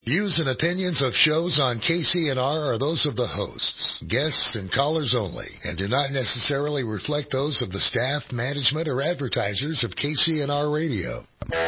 Views and opinions of shows on KCNR are those of the hosts, guests, and callers only, and do not necessarily reflect those of the staff, management, or advertisers of KCNR Radio.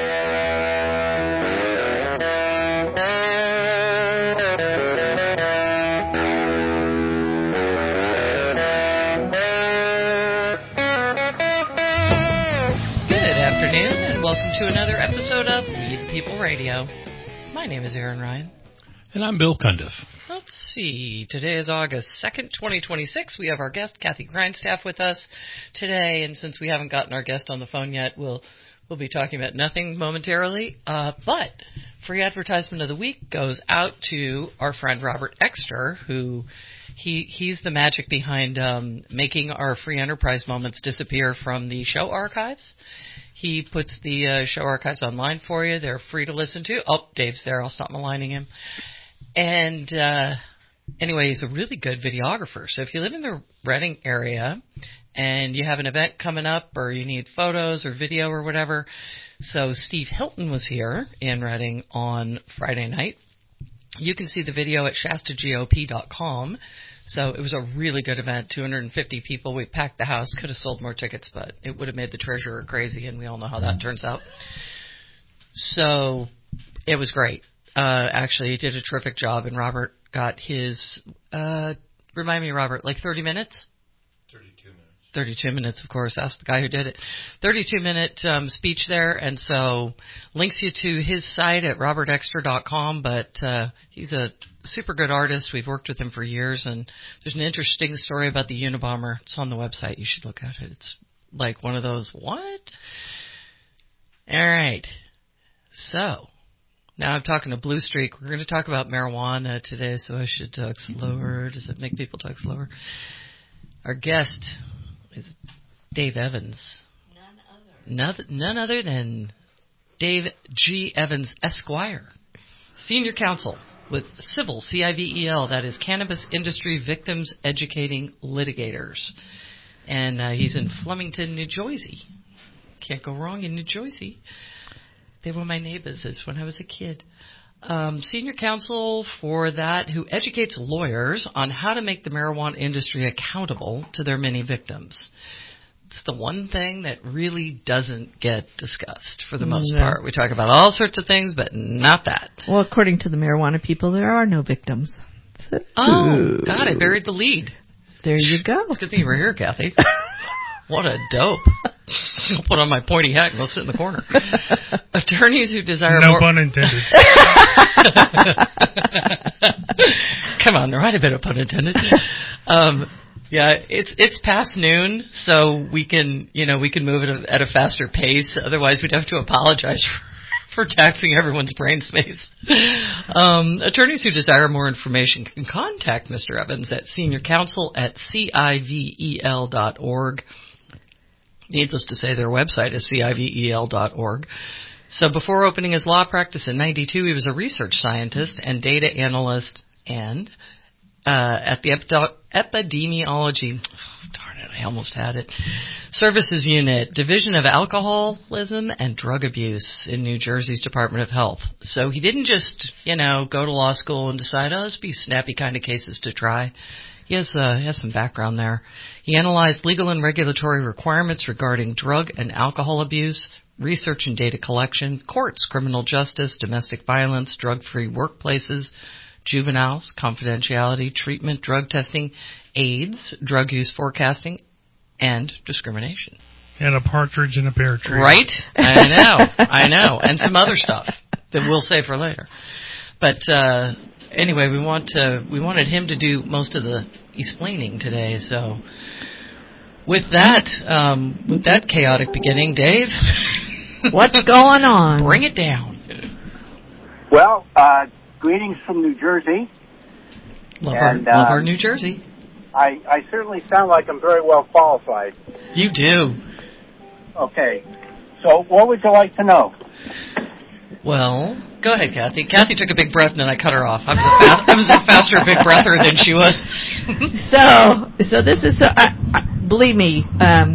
Good afternoon, and welcome to another episode of We the People Radio. My name is Aaron Ryan. And I'm Bill Cundiff. Let's see. Today is August 2nd, 2026. We have our guest, Kathy Grindstaff, with us today. And since we haven't gotten our guest on the phone yet, we'll be talking about nothing momentarily. But free advertisement of the week goes out to our friend Robert Exter, who he's the magic behind making our free enterprise moments disappear from the show archives. He puts the show archives online for you. They're free to listen to. Oh, Dave's there. I'll stop maligning him. And anyway, he's a really good videographer. So if you live in the Reading area and you have an event coming up or you need photos or video or whatever. So Steve Hilton was here in Reading on Friday night. You can see the video at shastagop.com. So it was a really good event, 250 people. We packed the house, could have sold more tickets, but it would have made the treasurer crazy, and we all know how that turns out. So it was great. Actually, he did a terrific job, and Robert got his, remind me, Robert, like 30 minutes? 32 minutes, of course. Ask the guy who did it. 32-minute speech there, and so links you to his site at robertextra.com, but he's a super good artist. We've worked with him for years, and there's an interesting story about the Unabomber. It's on the website. You should look at it. It's like one of those, what? All right. So now I'm talking to Blue Streak. We're going to talk about marijuana today, so I should talk slower. Does it make people talk slower? Our guest is Dave Evans. None other than Dave G. Evans, Esquire, Senior Counsel with Civil, CIVEL, that is Cannabis Industry Victims Educating Litigators. And he's in Flemington, New Jersey. Can't go wrong in New Jersey. They were my neighbors when I was a kid. Senior counsel for that, who educates lawyers on how to make the marijuana industry accountable to their many victims. It's the one thing that really doesn't get discussed for the most part. We talk about all sorts of things, but not that. Well, according to the marijuana people, there are no victims. So, oh, God, I buried the lead. There you go. It's a good thing you were here, Kathy. What a dope. I'll put on my pointy hat and go sit in the corner. Attorneys who desire no more... pun intended. Come on, there might have been a pun intended. Yeah, it's past noon, so we can move it at a faster pace. Otherwise, we'd have to apologize for taxing everyone's brain space. Attorneys who desire more information can contact Mr. Evans at seniorcounsel@civel.org. Needless to say, their website is civel.org. So before opening his law practice in 92, he was a research scientist and data analyst and at the epidemiology, darn it, I almost had it, services unit, Division of Alcoholism and Drug Abuse in New Jersey's Department of Health. So he didn't just, go to law school and decide, let's be snappy kind of cases to try. He has some background there. He analyzed legal and regulatory requirements regarding drug and alcohol abuse, research and data collection, courts, criminal justice, domestic violence, drug-free workplaces, juveniles, confidentiality, treatment, drug testing, AIDS, drug use forecasting, and discrimination. And a partridge in a pear tree. Right? I know. And some other stuff that we'll say for later. But anyway, we wanted him to do most of the explaining today. So with that chaotic beginning, Dave, what's going on? Bring it down. Well, greetings from New Jersey. Love our New Jersey. I certainly sound like I'm very well qualified. You do. Okay. So what would you like to know? Well, go ahead, Kathy. Kathy took a big breath and then I cut her off. I was a faster big breather than she was. So this is, believe me,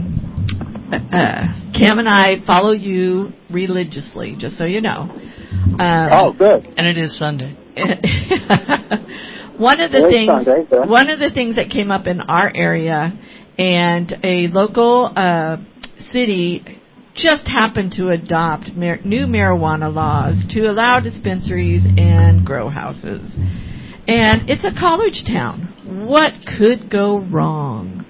Cam and I follow you religiously, just so you know. Oh, good. And it is Sunday. one of the things that came up in our area, and a local city just happened to adopt new marijuana laws to allow dispensaries and grow houses. And it's a college town. What could go wrong?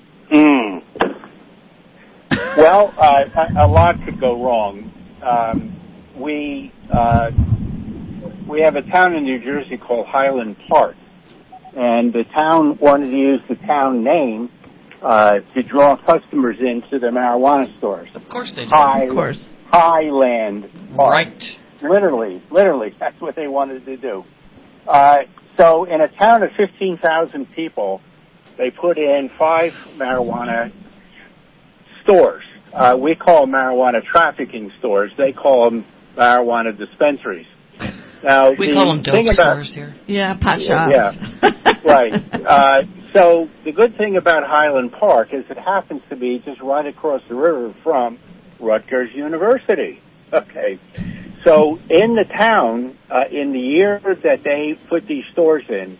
Well, a lot could go wrong. We have a town in New Jersey called Highland Park, and the town wanted to use the town name to draw customers into the marijuana stores. Of course they do. Of course. Highland Park. Right. Literally, that's what they wanted to do. So in a town of 15,000 people, they put in 5 marijuana stores. We call them marijuana trafficking stores. They call them marijuana dispensaries. Now, we call them dope stores here. Yeah, pot shops. Yeah, right. So the good thing about Highland Park is it happens to be just right across the river from Rutgers University. Okay. So in the town, in the year that they put these stores in,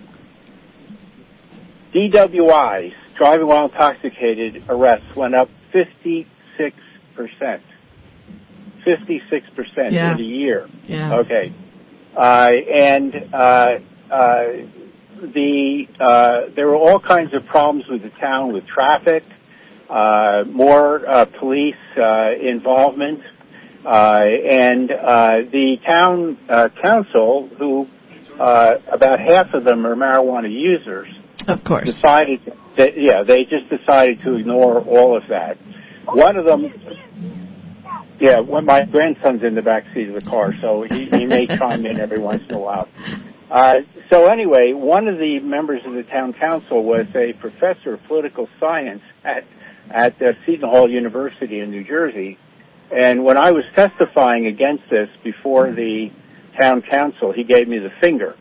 DWIs, driving while intoxicated arrests, went up 56%. 56% in a year. Yeah. Okay. There were all kinds of problems with the town, with traffic, more police involvement, and the town council, who about half of them are marijuana users, of course, decided that they just decided to ignore all of that. One of them. Yeah, when my grandson's in the back seat of the car, so he may chime in every once in a while. So anyway, one of the members of the town council was a professor of political science at Seton Hall University in New Jersey. And when I was testifying against this before the town council, he gave me the finger.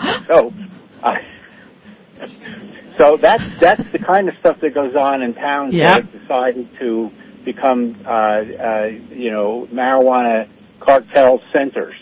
So that's the kind of stuff that goes on in towns that have decided to become, marijuana cartel centers.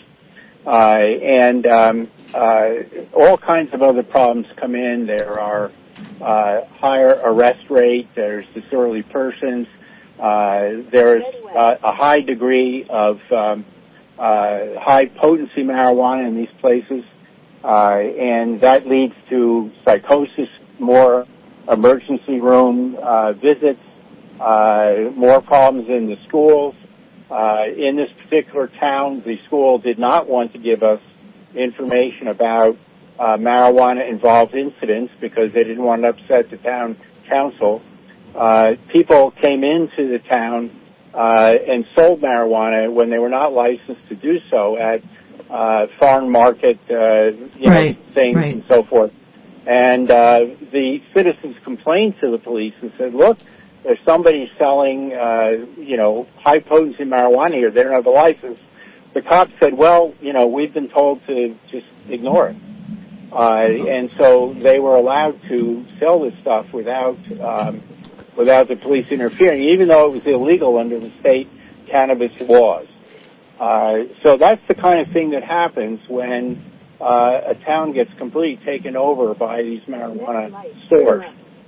All kinds of other problems come in. There are higher arrest rate. There's disorderly persons. There's a high degree of high potency marijuana in these places, and that leads to psychosis, more emergency room visits, more problems in the schools. In this particular town, the school did not want to give us information about marijuana-involved incidents because they didn't want to upset the town council. People came into the town and sold marijuana when they were not licensed to do so at farm market things and so forth. And the citizens complained to the police and said, look, if somebody's selling, high potency marijuana here, they don't have a license. The cops said, well, we've been told to just ignore it. And so they were allowed to sell this stuff without the police interfering, even though it was illegal under the state cannabis laws. So that's the kind of thing that happens when a town gets completely taken over by these marijuana stores.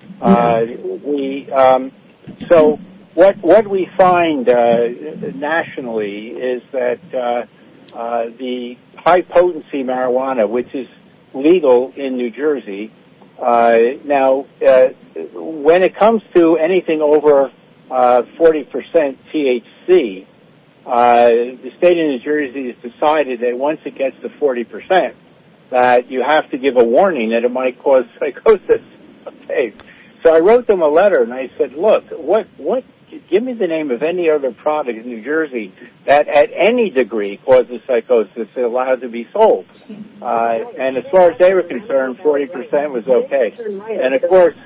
So what we find nationally is that the high potency marijuana, which is legal in New Jersey, now when it comes to anything over 40% THC, the state of New Jersey has decided that once it gets to 40%, that you have to give a warning that it might cause psychosis. Okay. So I wrote them a letter and I said, look, give me the name of any other product in New Jersey that at any degree causes psychosis allowed to be sold. And as far as they were concerned, 40% was okay. And of course,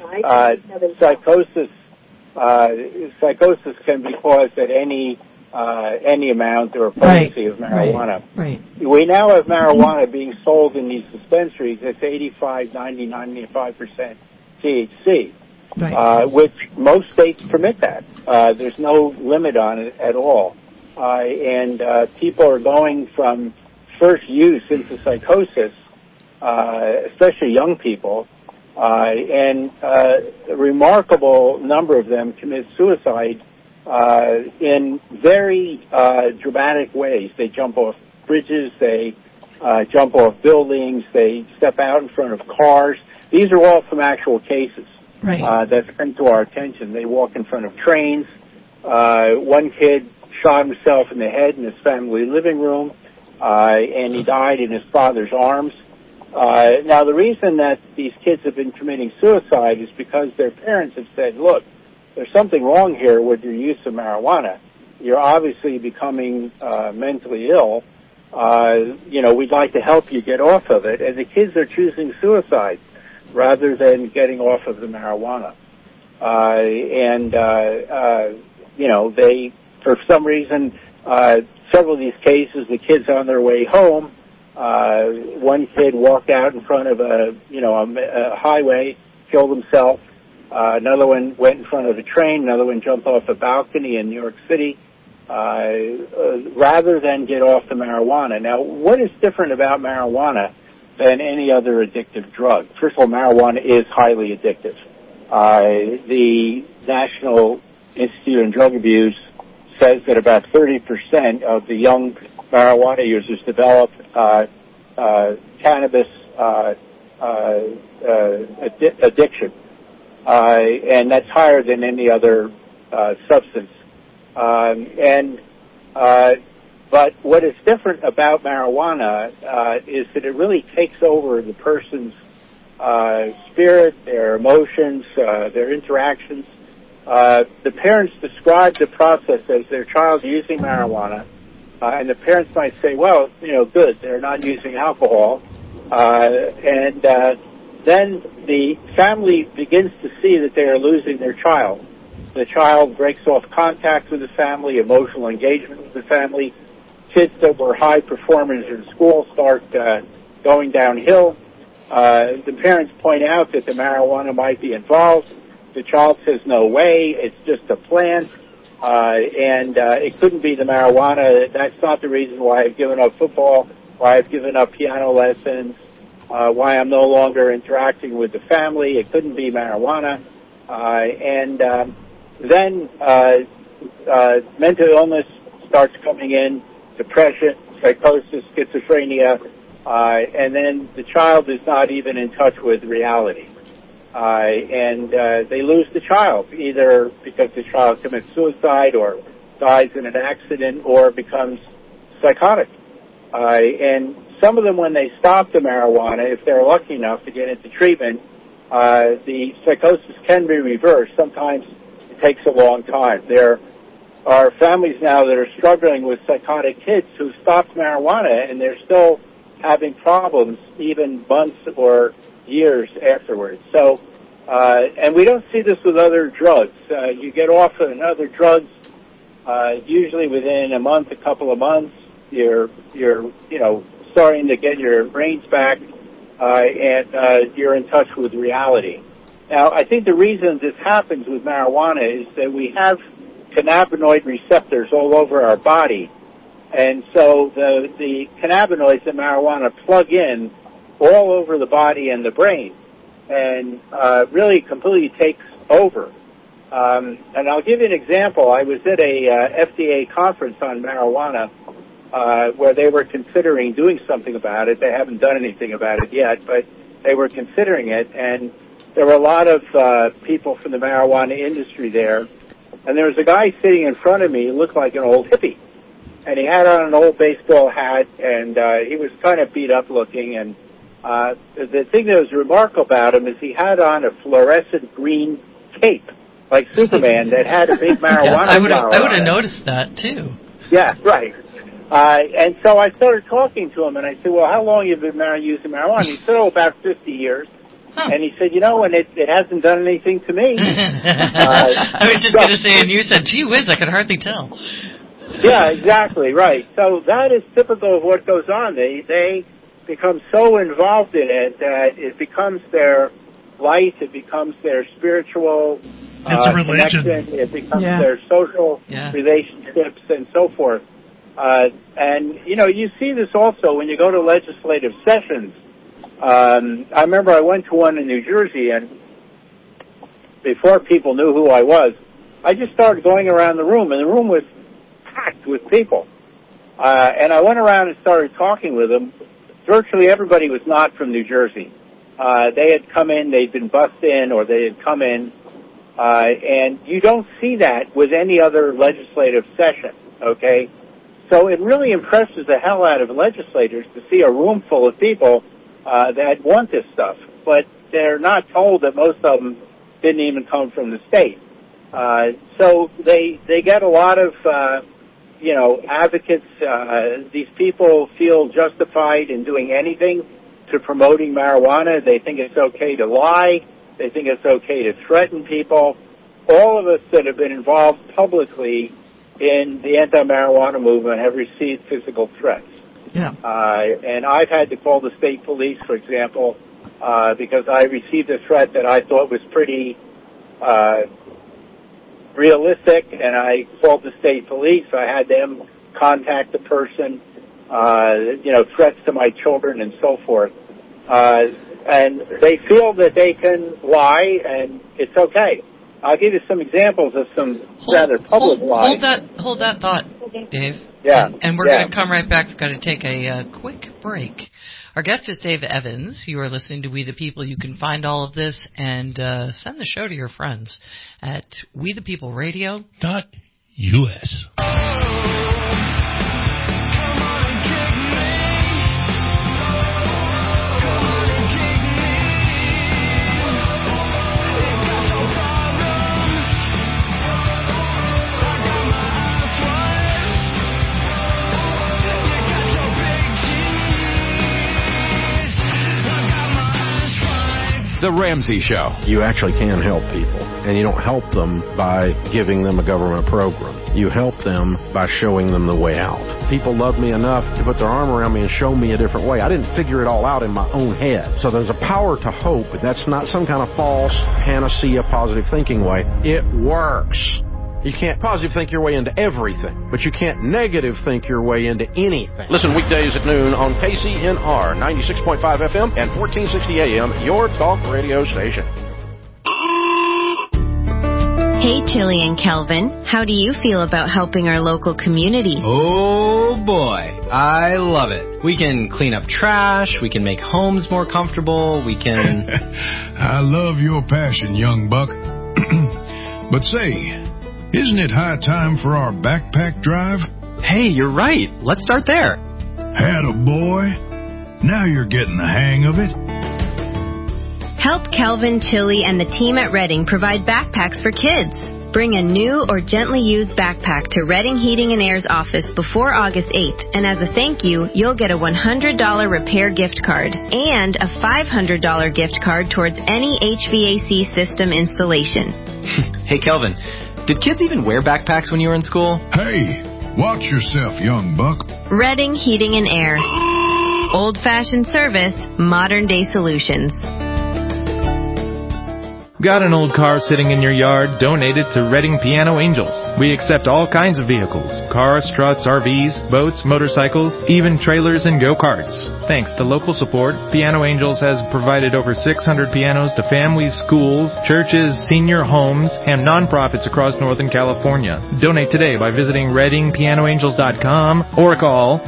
psychosis can be caused at any amount or potency of marijuana. Right. We now have marijuana being sold in these dispensaries that's 85, 90, 95% THC. Right. Which most states permit that. There's no limit on it at all. And people are going from first use into psychosis, especially young people, and a remarkable number of them commit suicide in very dramatic ways. They jump off bridges, they jump off buildings, they step out in front of cars. These are all from actual cases that come to our attention. They walk in front of trains. One kid shot himself in the head in his family living room, and he died in his father's arms. Now, the reason that these kids have been committing suicide is because their parents have said, look, there's something wrong here with your use of marijuana. You're obviously becoming mentally ill. We'd like to help you get off of it. And the kids are choosing suicide rather than getting off of the marijuana. They, for some reason, several of these cases, the kids on their way home, one kid walked out in front of a highway, killed himself. Another one went in front of a train. Another one jumped off a balcony in New York City, rather than get off the marijuana. Now, what is different about marijuana than any other addictive drug? First of all, marijuana is highly addictive. The National Institute on Drug Abuse says that about 30% of the young marijuana users develop cannabis addiction, and that's higher than any other substance. But what is different about marijuana is that it really takes over the person's spirit, their emotions, their interactions. The parents describe the process as their child using marijuana, and the parents might say, well, good, they're not using alcohol. Then the family begins to see that they are losing their child. The child breaks off contact with the family, emotional engagement with the family. Kids that were high performers in school start going downhill. The parents point out that the marijuana might be involved. The child says, no way, it's just a plant, and it couldn't be the marijuana. That's not the reason why I've given up football, why I've given up piano lessons, why I'm no longer interacting with the family. It couldn't be marijuana. Then mental illness starts coming in, depression, psychosis, schizophrenia, and then the child is not even in touch with reality. They lose the child, either because the child commits suicide or dies in an accident or becomes psychotic. And some of them, when they stop the marijuana, if they're lucky enough to get into treatment, the psychosis can be reversed. Sometimes it takes a long time. There are families now that are struggling with psychotic kids who stopped marijuana and they're still having problems even months or years afterwards. So, and we don't see this with other drugs. You get off of other drugs, usually within a month, a couple of months, you're starting to get your brains back, and you're in touch with reality. Now, I think the reason this happens with marijuana is that we have cannabinoid receptors all over our body, and so the cannabinoids in marijuana plug in all over the body and the brain, and really completely takes over. And I'll give you an example. I was at a FDA conference on marijuana where they were considering doing something about it. They haven't done anything about it yet, but they were considering it, and there were a lot of people from the marijuana industry there. And there was a guy sitting in front of me who looked like an old hippie. And he had on an old baseball hat, and he was kind of beat up looking. And the thing that was remarkable about him is he had on a fluorescent green cape, like Superman, that had a big marijuana flower on it. I would have noticed that, too. Yeah, right. And so I started talking to him, and I said, well, how long have you been using marijuana? He said, about 50 years. Huh. And he said, and it hasn't done anything to me. I was just going to say, and you said, gee whiz, I could hardly tell. Yeah, exactly, right. So that is typical of what goes on. They become so involved in it that it becomes their life, it becomes their spiritual it's a religion. connection, it becomes their social relationships and so forth. And, you see this also when you go to legislative sessions. I remember I went to one in New Jersey, and before people knew who I was, I just started going around the room, and the room was packed with people. And I went around and started talking with them. Virtually everybody was not from New Jersey. They had come in, they'd been bussed in, or they had come in. And you don't see that with any other legislative session, okay? So it really impresses the hell out of legislators to see a room full of people that want this stuff. But they're not told that most of them didn't even come from the state. So they get a lot of, advocates. These people feel justified in doing anything to promoting marijuana. They think it's okay to lie. They think it's okay to threaten people. All of us that have been involved publicly in the anti-marijuana movement have received physical threats. Yeah. And I've had to call the state police, for example, because I received a threat that I thought was pretty realistic, and I called the state police. I had them contact the person, threats to my children and so forth. And they feel that they can lie, and it's okay. I'll give you some examples of some rather public lies. Hold that thought, Dave. Yeah. And we're going to come right back. We've got to take a quick break. Our guest is Dave Evans. You are listening to We the People. You can find all of this and send the show to your friends at WeThePeopleRadio.us. The Ramsey Show. You actually can help people, and you don't help them by giving them a government program. You help them by showing them the way out. People love me enough to put their arm around me and show me a different way. I didn't figure it all out in my own head. So there's a power to hope. That's not some kind of false panacea positive thinking way. It works. You can't positive think your way into everything, but you can't negative think your way into anything. Listen weekdays at noon on KCNR 96.5 FM and 1460 AM, your talk radio station. Hey, Chili and Kelvin. How do you feel about helping our local community? Oh, boy. I love it. We can clean up trash. We can make homes more comfortable. We can... I love your passion, young buck. But say... isn't it high time for our backpack drive? Hey, you're right. Let's start there. Attaboy. Now you're getting the hang of it. Help Kelvin, Chili, and the team at Redding provide backpacks for kids. Bring a new or gently used backpack to Redding Heating and Air's office before August 8th, and as a thank you, you'll get a $100 repair gift card and a $500 gift card towards any HVAC system installation. Hey, Kelvin. Did kids even wear backpacks when you were in school? Hey, watch yourself, young buck. Redding Heating and Air. Old-fashioned service, modern-day solutions. Got an old car sitting in your yard? Donate it to Redding Piano Angels. We accept all kinds of vehicles. Cars, trucks, RVs, boats, motorcycles, even trailers and go-karts. Thanks to local support, Piano Angels has provided over 600 pianos to families, schools, churches, senior homes, and nonprofits across Northern California. Donate today by visiting ReddingPianoAngels.com or call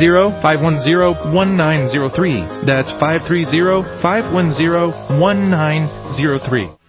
530-510-1903. That's 530-510-1903.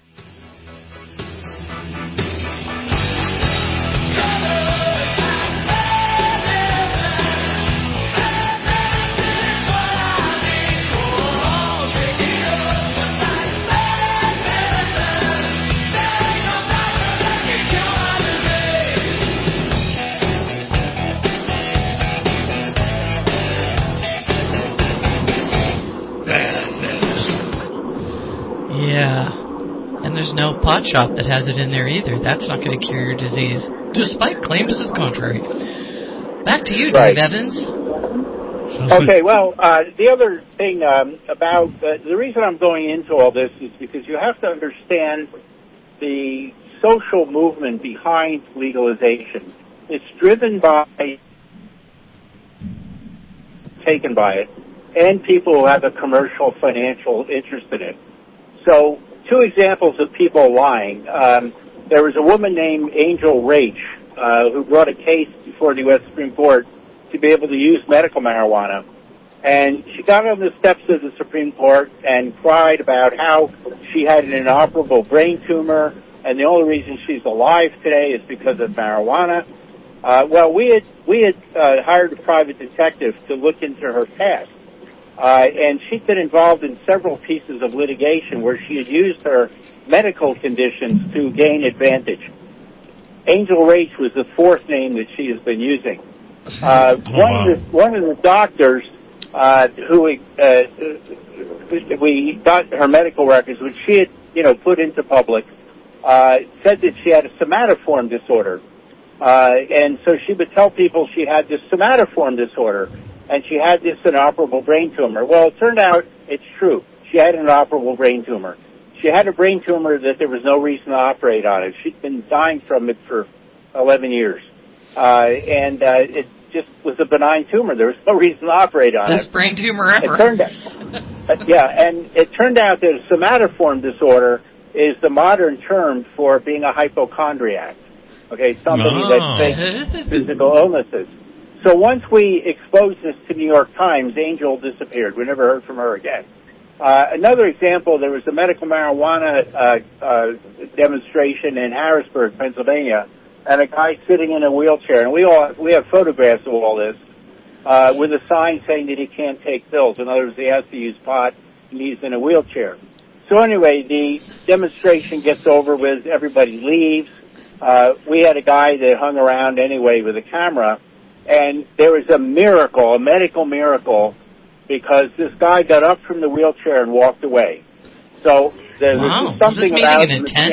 No pot shop that has it in there either. That's not going to cure your disease, despite claims to the contrary. Back to you, Dave Evans. Okay, well, the other thing about the reason I'm going into all this is because you have to understand the social movement behind legalization. It's driven by taken by it, and people who have a commercial financial interest in it. So 2 examples of people lying. There was a woman named Angel Rach who brought a case before the U.S. Supreme Court to be able to use medical marijuana. And she got on the steps of the Supreme Court and cried about how she had an inoperable brain tumor, and the only reason she's alive today is because of marijuana. Well, we had hired a private detective to look into her past. And she'd been involved in several pieces of litigation where she had used her medical conditions to gain advantage. Angel Rach was the 4th name that she has been using. One of the doctors who we got her medical records, which she had put into public, said that she had a somatoform disorder. And so she would tell people she had this somatoform disorder, and she had this inoperable brain tumor. Well, it turned out it's true. She had an inoperable brain tumor. She had a brain tumor that there was no reason to operate on it. She'd been dying from it for 11 years. And it just was a benign tumor. There was no reason to operate on it. Best brain tumor ever. It turned out, and it turned out that a somatoform disorder is the modern term for being a hypochondriac. Okay, somebody that fakes physical illnesses. So once we exposed this to New York Times, Angel disappeared. We never heard from her again. Another example, there was a medical marijuana demonstration in Harrisburg, Pennsylvania, and a guy sitting in a wheelchair. And we have photographs of all this with a sign saying that he can't take pills. In other words, he has to use pot, and he's in a wheelchair. So anyway, the demonstration gets over with. Everybody leaves. We had a guy that hung around anyway with a camera. And there was a miracle, a medical miracle, because this guy got up from the wheelchair and walked away. So there's something about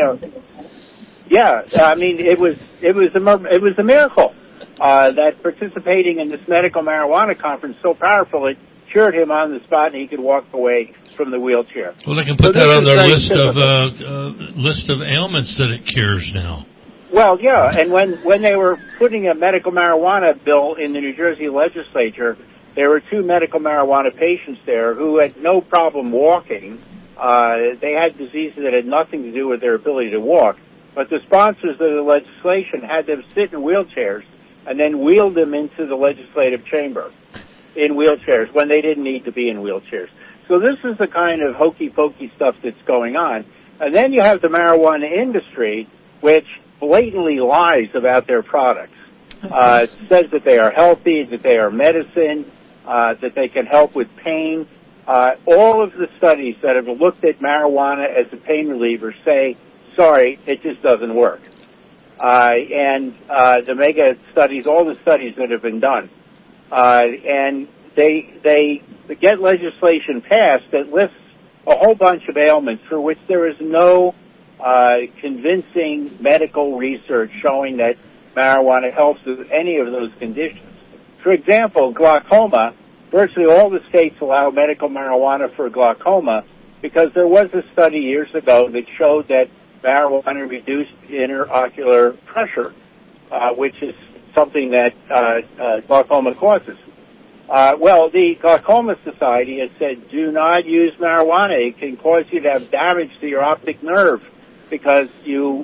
I mean, it was a miracle that participating in this medical marijuana conference so powerful it cured him on the spot, and he could walk away from the wheelchair. Well, they can put that on their list of ailments that it cures now. Well, yeah, and when they were putting a medical marijuana bill in the New Jersey legislature, there were 2 medical marijuana patients there who had no problem walking. They had diseases that had nothing to do with their ability to walk. But the sponsors of the legislation had them sit in wheelchairs and then wheeled them into the legislative chamber in wheelchairs when they didn't need to be in wheelchairs. So this is the kind of hokey-pokey stuff that's going on. And then you have the marijuana industry, which blatantly lies about their products. It says that they are healthy, that they are medicine, that they can help with pain. All of the studies that have looked at marijuana as a pain reliever say, sorry, it just doesn't work. And the mega studies, all the studies that have been done, and they get legislation passed that lists a whole bunch of ailments for which there is no convincing medical research showing that marijuana helps with any of those conditions. For example, glaucoma, virtually all the states allow medical marijuana for glaucoma because there was a study years ago that showed that marijuana reduced intraocular pressure, which is something that glaucoma causes. Well, the Glaucoma Society has said, do not use marijuana. It can cause you to have damage to your optic nerve because you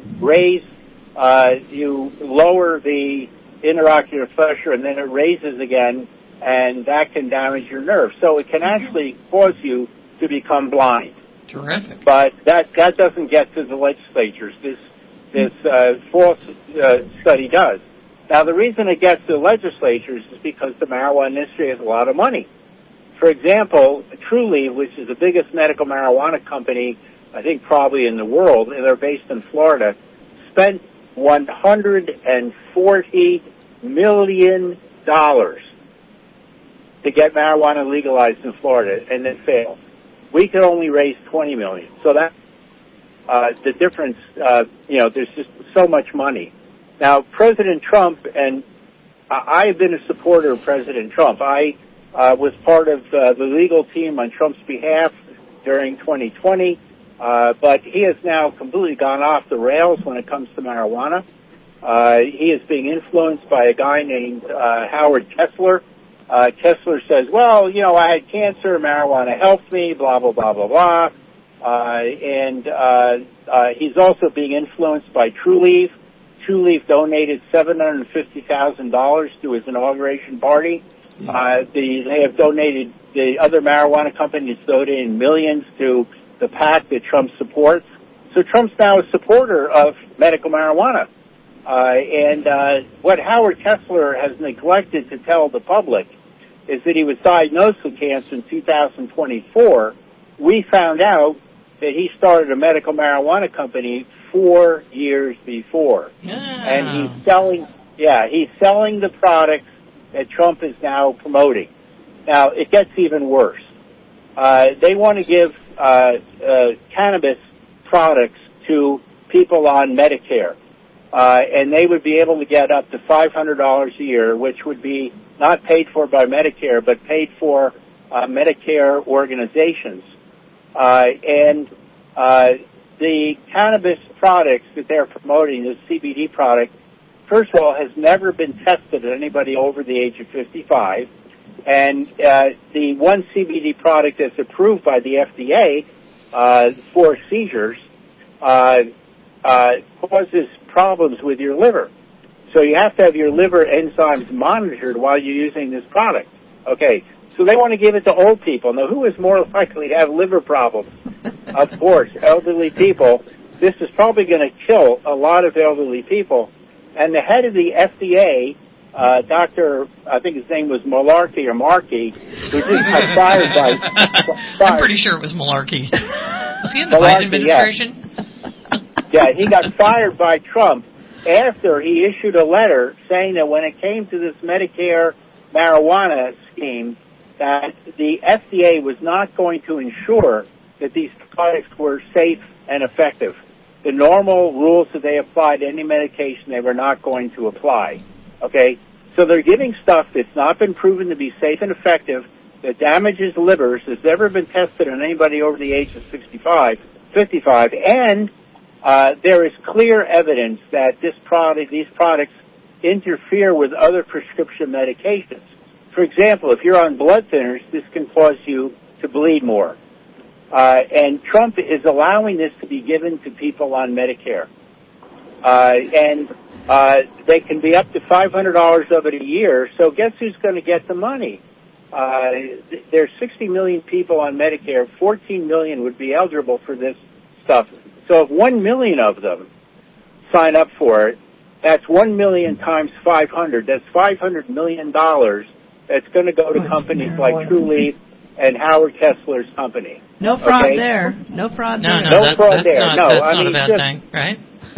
lower the intraocular pressure and then it raises again, and that can damage your nerve. So it can actually cause you to become blind. Terrific. But that doesn't get to the legislatures. This false study does. Now, the reason it gets to the legislatures is because the marijuana industry has a lot of money. For example, Trulieve, which is the biggest medical marijuana company, I think probably in the world, and they're based in Florida, spent $140 million to get marijuana legalized in Florida, and it failed. We could only raise $20 million. So that the difference, there's just so much money. Now, President Trump, and I've been a supporter of President Trump. I was part of the legal team on Trump's behalf during 2020, but he has now completely gone off the rails when it comes to marijuana. He is being influenced by a guy named Howard Kessler, Kessler says, well, I had cancer, marijuana helped me, blah, blah, blah, blah, blah. And he's also being influenced by TrueLeaf. TrueLeaf donated $750,000 to his inauguration party. They have donated, the other marijuana companies donated millions to the PAC that Trump supports. So Trump's now a supporter of medical marijuana. And what Howard Kessler has neglected to tell the public is that he was diagnosed with cancer in 2024. We found out that he started a medical marijuana company 4 years before. And he's selling the products that Trump is now promoting. Now, it gets even worse. They want to give cannabis products to people on Medicare. And they would be able to get up to $500 a year, which would be not paid for by Medicare, but paid for Medicare organizations. The cannabis products that they're promoting, the CBD product, first of all, has never been tested on anybody over the age of 55. And the one CBD product that's approved by the FDA for seizures causes problems with your liver. So you have to have your liver enzymes monitored while you're using this product. Okay, so they want to give it to old people. Now, who is more likely to have liver problems? Of course, elderly people. This is probably going to kill a lot of elderly people. And the head of the FDA, Dr. I think his name was Malarkey or Markey, who just got fired by... I'm pretty sure it was Malarkey. Was he in the Biden administration? Yeah, he got fired by Trump after he issued a letter saying that when it came to this Medicare marijuana scheme, that the FDA was not going to ensure that these products were safe and effective. The normal rules that they apply to any medication, they were not going to apply. Okay? So they're giving stuff that's not been proven to be safe and effective, that damages livers, has never been tested on anybody over the age of 55, and there is clear evidence that these products interfere with other prescription medications. For example, if you're on blood thinners, this can cause you to bleed more. And Trump is allowing this to be given to people on Medicare. They can be up to $500 of it a year, so guess who's going to get the money? There's 60 million people on Medicare. 14 million would be eligible for this stuff. So if 1 million of them sign up for it, that's 1 million times 500. That's $500 million that's going to go to companies like TrueLeaf and Howard Kessler's company. No fraud there. No fraud there. No fraud there. That's not a bad thing, right?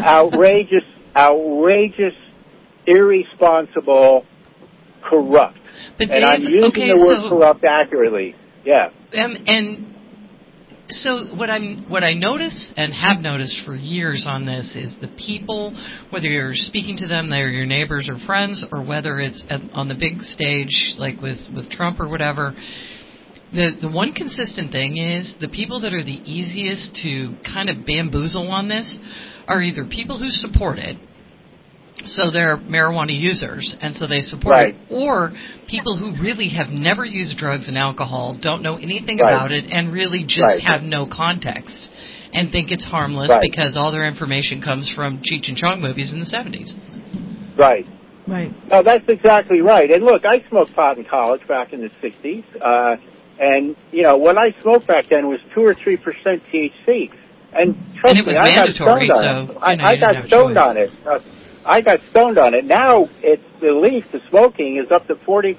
outrageous, irresponsible, corrupt. But and I'm using the word corrupt accurately. Yeah. And so what I notice and have noticed for years on this is the people, whether you're speaking to them, they're your neighbors or friends, or whether it's on the big stage like with Trump or whatever, the one consistent thing is the people that are the easiest to kind of bamboozle on this are either people who support it, so they're marijuana users, and so they support it, or people who really have never used drugs and alcohol, don't know anything about it, and really just have no context, and think it's harmless because all their information comes from Cheech and Chong movies in the 70s. Right. No, that's exactly right. And look, I smoked pot in college back in the 60s, and, what I smoked back then was 2 or 3% THC. And trust it was mandatory, I got stoned on it. I got stoned on it. Now the leaf, the smoking, is up to 40%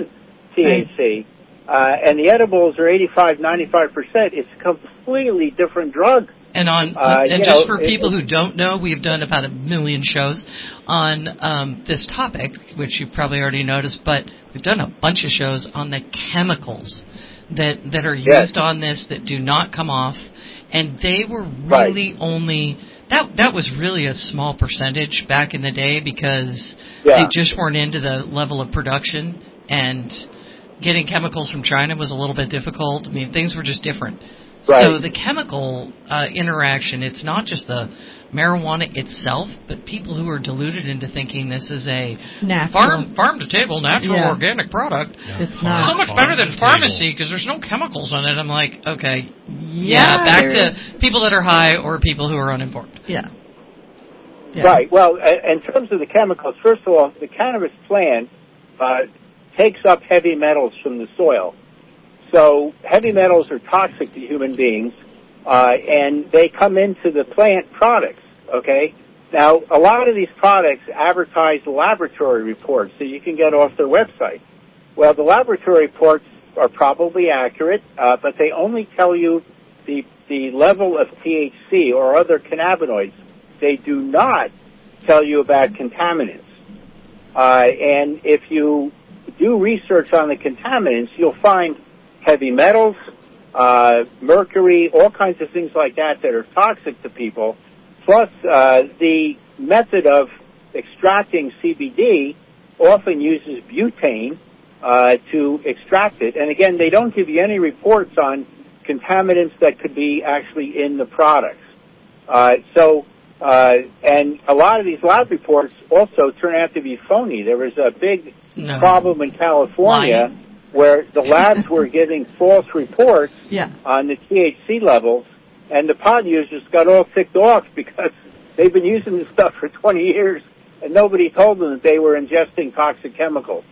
THC. And the edibles are 85, 95%. It's a completely different drug. And just for people who don't know, we've done about 1 million shows on this topic, which you've probably already noticed, but we've done a bunch of shows on the chemicals that are used on this that do not come off. And they were really only... That was really a small percentage back in the day because they just weren't into the level of production, and getting chemicals from China was a little bit difficult. I mean, things were just different. Right. So the chemical interaction, it's not just the marijuana itself, but people who are deluded into thinking this is a farm-to-table, natural, organic product. It's not. So much better than pharmacy because there's no chemicals in it. I'm like, okay, back to people that are high or people who are uninformed. Yeah. Right. Well, in terms of the chemicals, first of all, the cannabis plant takes up heavy metals from the soil. So heavy metals are toxic to human beings, and they come into the plant products, okay? Now, a lot of these products advertise laboratory reports that you can get off their website. Well, the laboratory reports are probably accurate, but they only tell you the level of THC or other cannabinoids. They do not tell you about contaminants. And if you do research on the contaminants, you'll find heavy metals, mercury, all kinds of things like that are toxic to people. Plus, the method of extracting CBD often uses butane to extract it. And again, they don't give you any reports on contaminants that could be actually in the products. And a lot of these lab reports also turn out to be phony. There was a big problem in California where the labs were giving false reports on the THC levels, and the pot users got all ticked off because they've been using this stuff for 20 years, and nobody told them that they were ingesting toxic chemicals.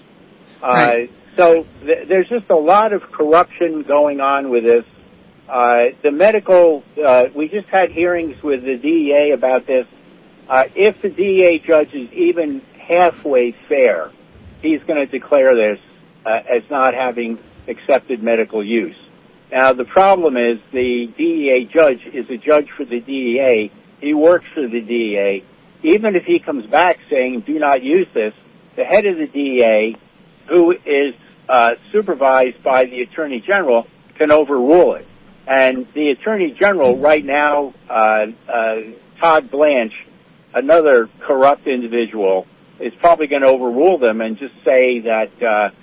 So there's just a lot of corruption going on with this. The medical, we just had hearings with the DEA about this. If the DEA judge is even halfway fair, he's going to declare this as not having accepted medical use. Now, the problem is the DEA judge is a judge for the DEA. He works for the DEA. Even if he comes back saying, do not use this, the head of the DEA, who is supervised by the Attorney General, can overrule it. And the Attorney General right now, Todd Blanche, another corrupt individual, is probably going to overrule them and just say that,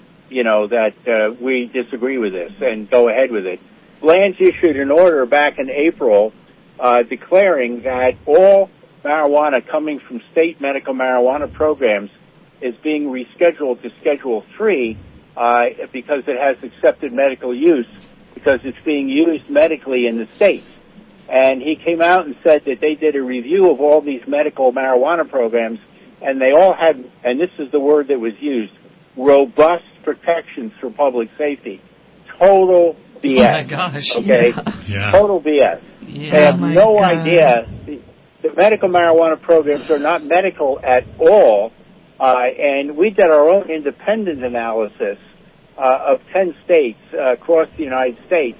we disagree with this and go ahead with it. Blanche issued an order back in April declaring that all marijuana coming from state medical marijuana programs is being rescheduled to Schedule 3 because it has accepted medical use, because it's being used medically in the states. And he came out and said that they did a review of all these medical marijuana programs, and they all had, and this is the word that was used, robust protections for public safety. Total BS. Oh, my gosh. Okay? Yeah. Total BS. Yeah. They have no idea. The medical marijuana programs are not medical at all, and we did our own independent analysis of 10 states across the United States,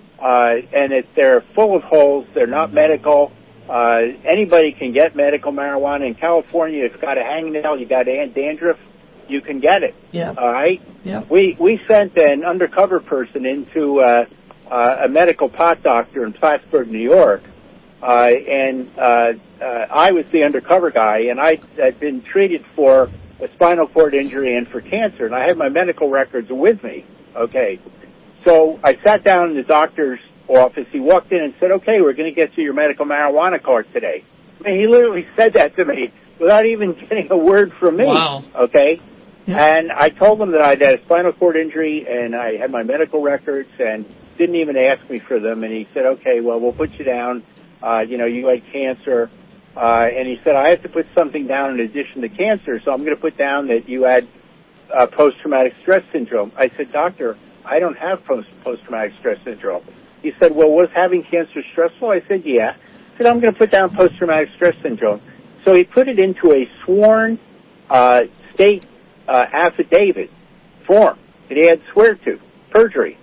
and they're full of holes. They're not medical. Anybody can get medical marijuana. In California, it's got a hangnail, you got dandruff, you can get it. Yeah. All right? Yeah. We sent an undercover person into a medical pot doctor in Plattsburgh, New York, and I was the undercover guy, and I had been treated for a spinal cord injury and for cancer, and I had my medical records with me. Okay. So I sat down in the doctor's office. He walked in and said, okay, we're going to get you your medical marijuana card today. I mean, he literally said that to me without even getting a word from me. Wow. Okay. Yeah. And I told him that I'd had a spinal cord injury and I had my medical records and didn't even ask me for them. And he said, okay, well, we'll put you down. You had cancer. And he said, I have to put something down in addition to cancer, so I'm going to put down that you had post-traumatic stress syndrome. I said, doctor, I don't have post-traumatic stress syndrome. He said, well, was having cancer stressful? I said, yeah. He said, I'm going to put down post-traumatic stress syndrome. So he put it into a sworn state affidavit form that he had to swear to, perjury.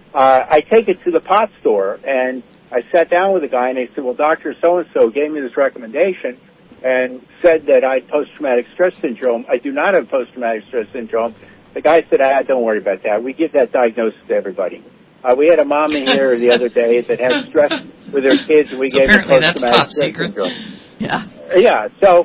I take it to the pot store, and I sat down with the guy, and I said, well, Dr. So-and-so gave me this recommendation and said that I had post-traumatic stress syndrome. I do not have post-traumatic stress syndrome. The guy said, don't worry about that. We give that diagnosis to everybody. We had a mom in here the other day that had stress with her kids, and we gave her post-traumatic stress syndrome. Yeah. Yeah, so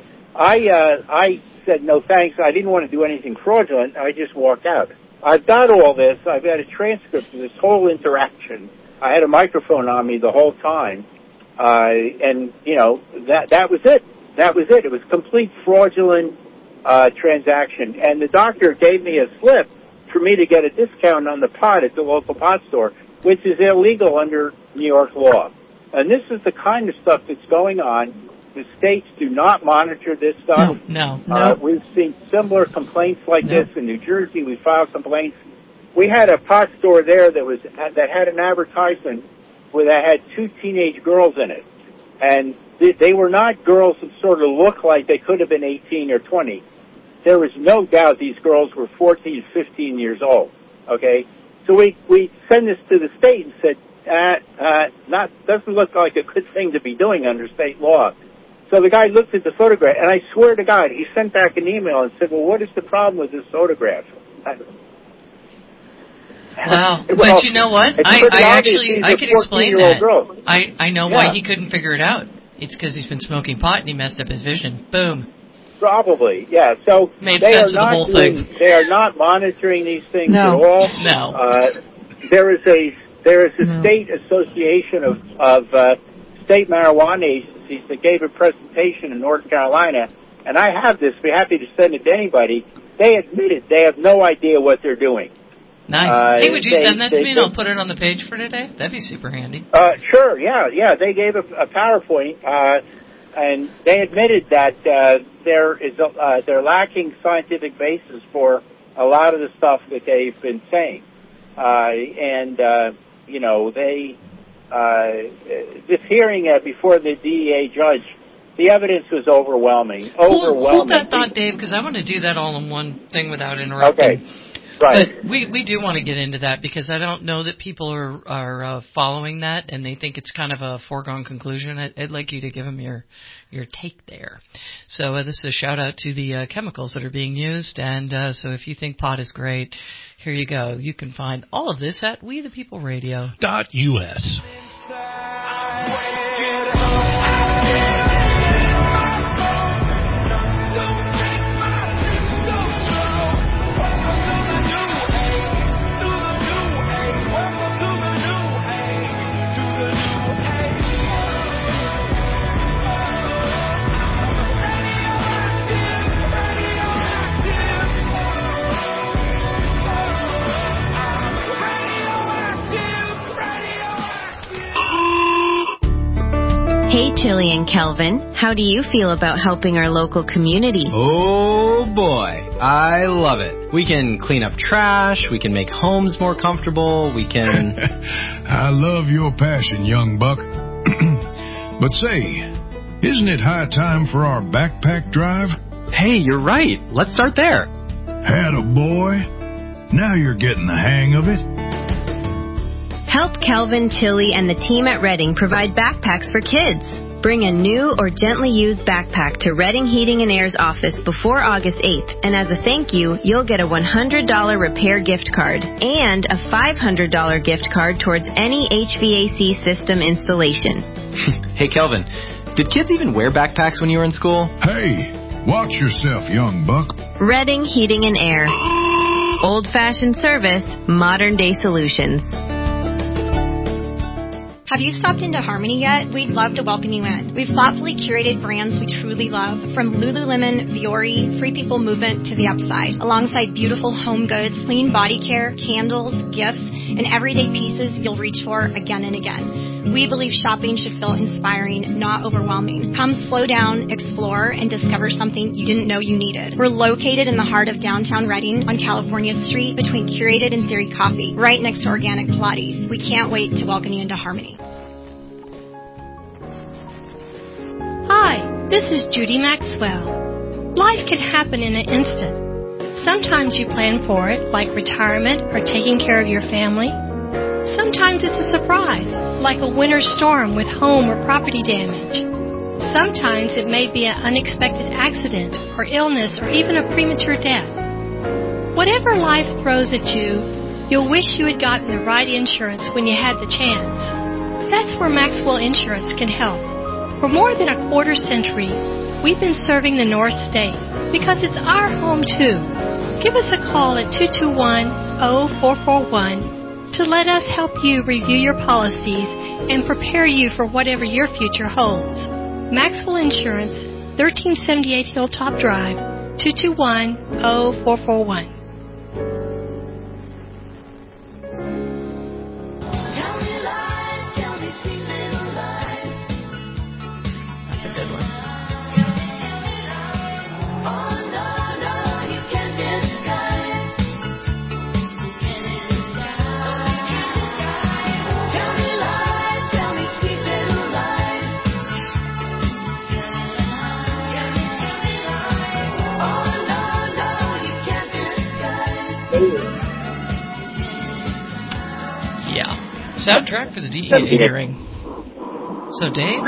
I said, no, thanks. I didn't want to do anything fraudulent. I just walked out. I've got all this. I've got a transcript of this whole interaction. I had a microphone on me the whole time. And, that was it. That was it. It was complete fraudulent transaction. And the doctor gave me a slip for me to get a discount on the pot at the local pot store, which is illegal under New York law. And this is the kind of stuff that's going on. The states do not monitor this stuff. No. We've seen similar complaints like this in New Jersey. We filed complaints. We had a pot store there that had an advertisement that had 2 teenage girls in it. And they were not girls that sort of looked like they could have been 18 or 20. There was no doubt these girls were 14, 15 years old. Okay? So we sent this to the state and said, doesn't look like a good thing to be doing under state law. So the guy looked at the photograph, and I swear to God, he sent back an email and said, well, what is the problem with this photograph? Wow. But you know what? I can explain that. I know why he couldn't figure it out. It's because he's been smoking pot and he messed up his vision. Boom. Probably, yeah. So made sense of the whole thing. They are not monitoring these things at all. No. There is a state association of state marijuana agencies that gave a presentation in North Carolina, and I have this. Be happy to send it to anybody. They admitted they have no idea what they're doing. Nice. Hey, would you send that to me and I'll put it on the page for today? That'd be super handy. Sure, yeah. They gave a PowerPoint, and they admitted that they're lacking scientific basis for a lot of the stuff that they've been saying. This hearing before the DEA judge, the evidence was overwhelming. Hold that thought, Dave, because I want to do that all in one thing without interrupting. Okay. Right. But we do want to get into that because I don't know that people are following that and they think it's kind of a foregone conclusion. I'd like you to give them your take there. So this is a shout out to the chemicals that are being used. And so if you think pot is great, here you go. You can find all of this at WeThePeopleRadio.us. Hey, Chili and Kelvin, how do you feel about helping our local community? Oh, boy, I love it. We can clean up trash, we can make homes more comfortable, we can... I love your passion, young buck. But say, isn't it high time for our backpack drive? Hey, you're right. Let's start there. Attaboy. Now you're getting the hang of it. Help Kelvin, Chili, and the team at Redding provide backpacks for kids. Bring a new or gently used backpack to Redding Heating and Air's office before August 8th, and as a thank you, you'll get a $100 repair gift card and a $500 gift card towards any HVAC system installation. Hey, Kelvin, did kids even wear backpacks when you were in school? Hey, watch yourself, young buck. Redding Heating and Air. Old-fashioned service, modern-day solutions. Have you stopped into Harmony yet? We'd love to welcome you in. We've thoughtfully curated brands we truly love, from Lululemon, Vuori, Free People Movement to The Upside, alongside beautiful home goods, clean body care, candles, gifts, and everyday pieces you'll reach for again and again. We believe shopping should feel inspiring, not overwhelming. Come slow down, explore, and discover something you didn't know you needed. We're located in the heart of downtown Redding on California Street between Curated and Theory Coffee, right next to Organic Pilates. We can't wait to welcome you into Harmony. Hi, this is Judy Maxwell. Life can happen in an instant. Sometimes you plan for it, like retirement or taking care of your family. Sometimes it's a surprise, like a winter storm with home or property damage. Sometimes it may be an unexpected accident or illness or even a premature death. Whatever life throws at you, you'll wish you had gotten the right insurance when you had the chance. That's where Maxwell Insurance can help. For more than a quarter century, we've been serving the North State because it's our home too. Give us a call at 221-0441 to let us help you review your policies and prepare you for whatever your future holds. Maxwell Insurance, 1378 Hilltop Drive, 221-0441. Soundtrack for the DEA hearing. So, Dave,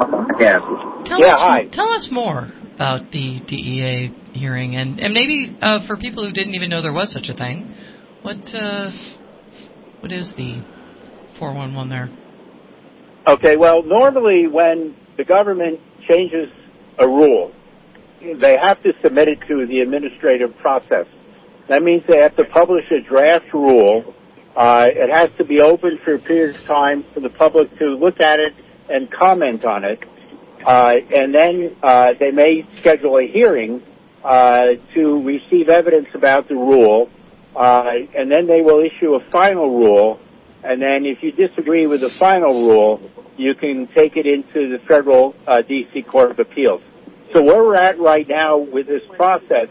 tell us more about the DEA hearing, and maybe for people who didn't even know there was such a thing, what is the 411 there? Okay, well, normally when the government changes a rule, they have to submit it to the administrative process. That means they have to publish a draft rule. It has to be open for a period of time for the public to look at it and comment on it. And then they may schedule a hearing to receive evidence about the rule. And then they will issue a final rule. And then if you disagree with the final rule, you can take it into the federal D.C. Court of Appeals. So where we're at right now with this process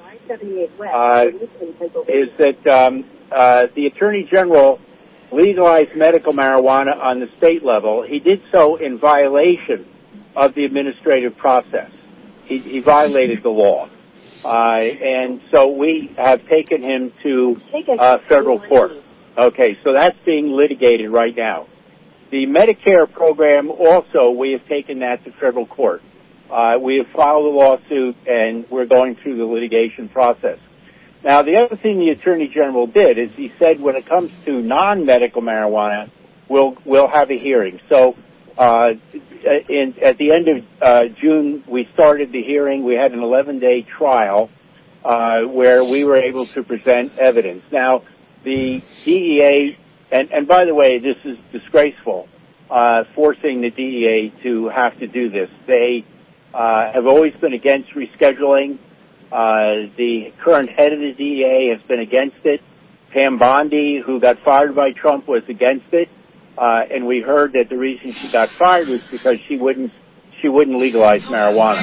is that the Attorney General legalized medical marijuana on the state level. He did so in violation of the administrative process. He violated the law. And so we have taken him to federal court. Okay, so that's being litigated right now. The Medicare program also, we have taken that to federal court. We have filed a lawsuit, and we're going through the litigation process. Now, the other thing the Attorney General did is he said when it comes to non-medical marijuana, we'll have a hearing. So at the end of June, we started the hearing. We had an 11-day trial where we were able to present evidence. Now, the DEA, and by the way, this is disgraceful, forcing the DEA to have to do this. They have always been against rescheduling. The current head of the DEA has been against it. Pam Bondi, who got fired by Trump, was against it. And we heard that the reason she got fired was because she wouldn't legalize marijuana.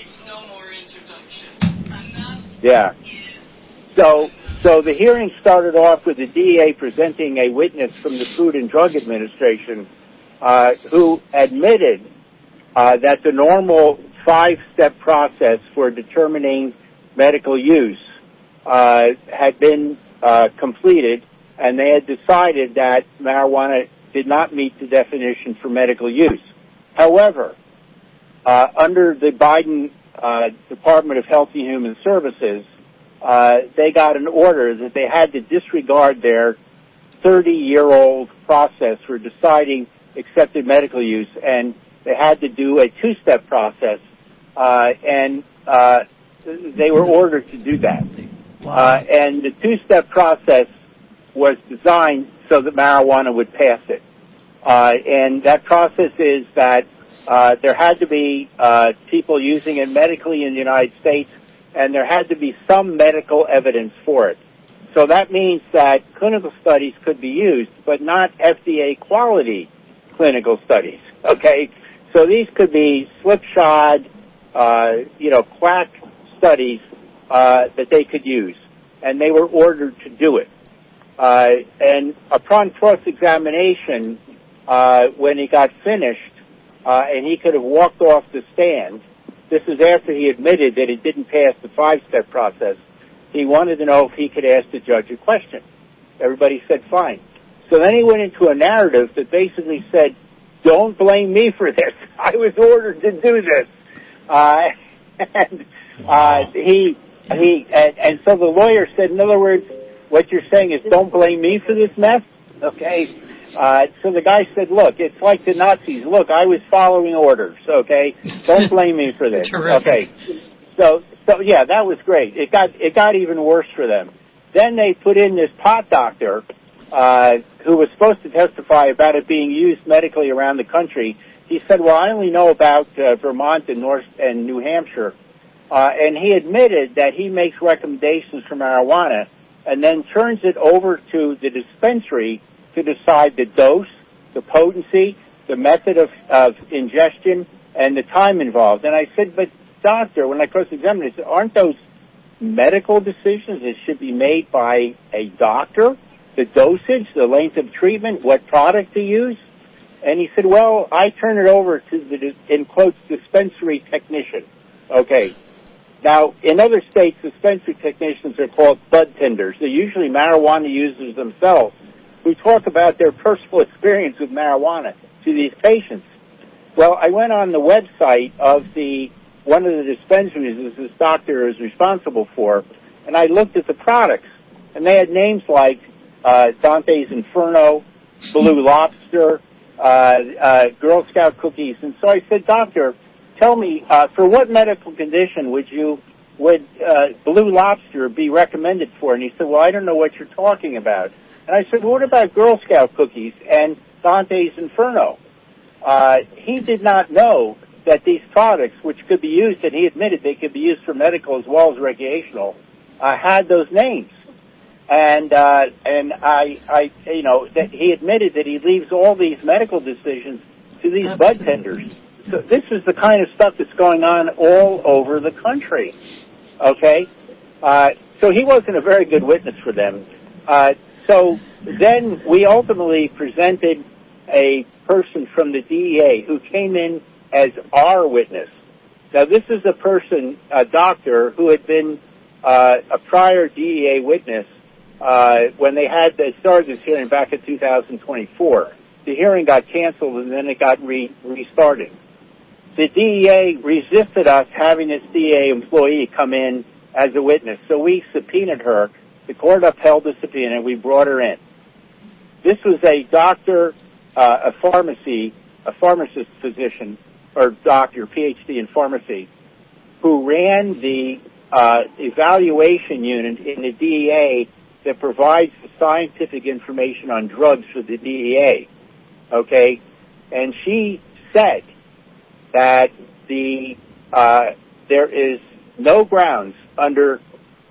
Yeah. So the hearing started off with the DEA presenting a witness from the Food and Drug Administration who admitted that the normal 5-step process for determining medical use had been completed, and they had decided that marijuana did not meet the definition for medical use. However, under the Biden Department of Health and Human Services, they got an order that they had to disregard their 30-year-old process for deciding accepted medical use, and they had to do a 2-step process, and they were ordered to do that. Wow. And the 2-step process was designed so that marijuana would pass it. And that process is that there had to be people using it medically in the United States, and there had to be some medical evidence for it. So that means that clinical studies could be used, but not FDA quality clinical studies. Okay? So these could be slipshod, quack studies that they could use, and they were ordered to do it. And upon cross-examination, when he got finished, and he could have walked off the stand, this is after he admitted that it didn't pass the 5-step process, he wanted to know if he could ask the judge a question. Everybody said fine. So then he went into a narrative that basically said, don't blame me for this. I was ordered to do this. And so the lawyer said, in other words, what you're saying is don't blame me for this mess? Okay. So the guy said, look, it's like the Nazis. Look, I was following orders, okay? Don't blame me for this. Okay. So yeah, that was great. It got even worse for them. Then they put in this pot doctor who was supposed to testify about it being used medically around the country, he said, well, I only know about Vermont and New Hampshire. And he admitted that he makes recommendations for marijuana and then turns it over to the dispensary to decide the dose, the potency, the method of ingestion, and the time involved. And I said, but doctor, when I cross-examined, I said, aren't those medical decisions that should be made by a doctor? The dosage, the length of treatment, what product to use? And he said, well, I turn it over to the, in quotes, dispensary technician. Okay. Now, in other states, dispensary technicians are called bud tenders. They're usually marijuana users themselves who talk about their personal experience with marijuana to these patients. Well, I went on the website of one of the dispensaries that this doctor is responsible for, and I looked at the products, and they had names like Dante's Inferno, Blue Lobster, Girl Scout cookies. And so I said, doctor, tell me, for what medical condition would Blue Lobster be recommended for? And he said, well, I don't know what you're talking about. And I said, well, what about Girl Scout cookies and Dante's Inferno? He did not know that these products, which could be used, and he admitted they could be used for medical as well as recreational, had those names. And I that he admitted that he leaves all these medical decisions to these bud tenders. So this is the kind of stuff that's going on all over the country. Okay? So he wasn't a very good witness for them. So then we ultimately presented a person from the DEA who came in as our witness. Now this is a doctor who had been a prior DEA witness when they started this hearing back in 2024. The hearing got canceled and then it got restarted. The DEA resisted us having this DEA employee come in as a witness, so we subpoenaed her. The court upheld the subpoena and we brought her in. This was a doctor, a pharmacist physician, or doctor, PhD in pharmacy, who ran the evaluation unit in the DEA that provides the scientific information on drugs for the DEA. Okay? And she said that there is no grounds under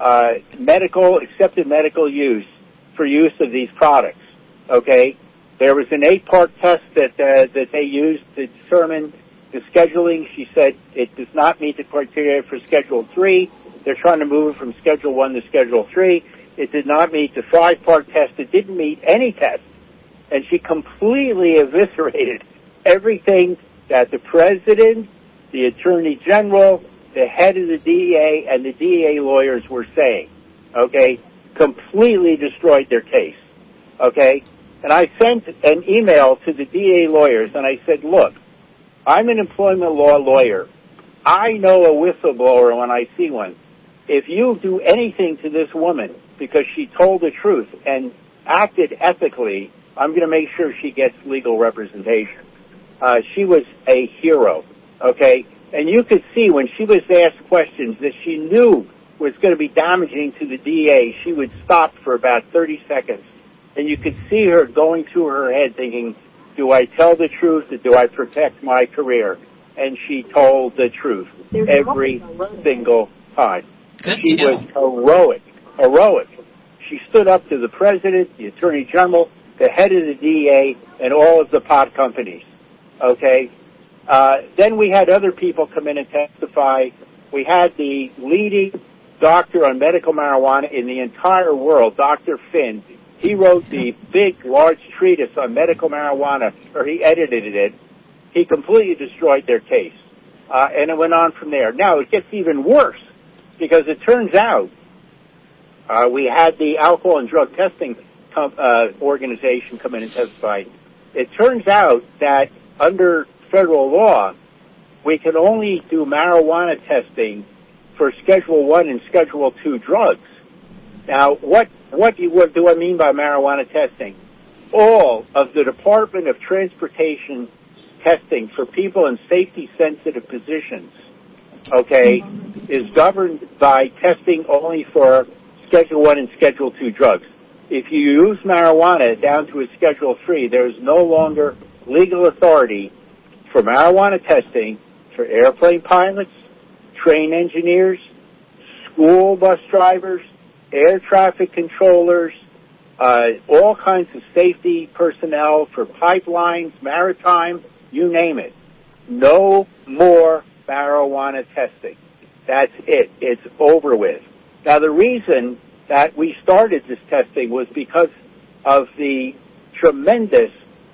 accepted medical use for use of these products. Okay? There was an 8-part test that they used to determine the scheduling. She said it does not meet the criteria for Schedule 3. They're trying to move it from Schedule 1 to Schedule 3. It did not meet the 5-part test. It didn't meet any test. And she completely eviscerated everything that the president, the attorney general, the head of the DEA, and the DEA lawyers were saying. Okay? Completely destroyed their case. Okay? And I sent an email to the DEA lawyers, and I said, look, I'm an employment law lawyer. I know a whistleblower when I see one. If you do anything to this woman because she told the truth and acted ethically, I'm going to make sure she gets legal representation. She was a hero, okay? And you could see when she was asked questions that she knew was going to be damaging to the DEA, she would stop for about 30 seconds. And you could see her going through her head thinking, do I tell the truth or do I protect my career? And she told the truth every single time. She was heroic. She stood up to the president, the attorney general, the head of the DEA, and all of the pot companies. Okay? Then we had other people come in and testify. We had the leading doctor on medical marijuana in the entire world, Dr. Finn. He wrote the big, large treatise on medical marijuana, or he edited it. He completely destroyed their case. And it went on from there. Now, it gets even worse, because it turns out we had the Alcohol and Drug Testing organization come in and testify. It turns out that under federal law, we can only do marijuana testing for Schedule 1 and Schedule 2 drugs. Now, what do I mean by marijuana testing? All of the Department of Transportation testing for people in safety-sensitive positions, okay, is governed by testing only for Schedule 1 and Schedule 2 drugs. if you use marijuana down to a Schedule 3, there is no longer legal authority for marijuana testing for airplane pilots, train engineers, school bus drivers, air traffic controllers, all kinds of safety personnel for pipelines, maritime, you name it. No more marijuana testing. That's it. It's over with. Now, the reason that we started this testing was because of the tremendous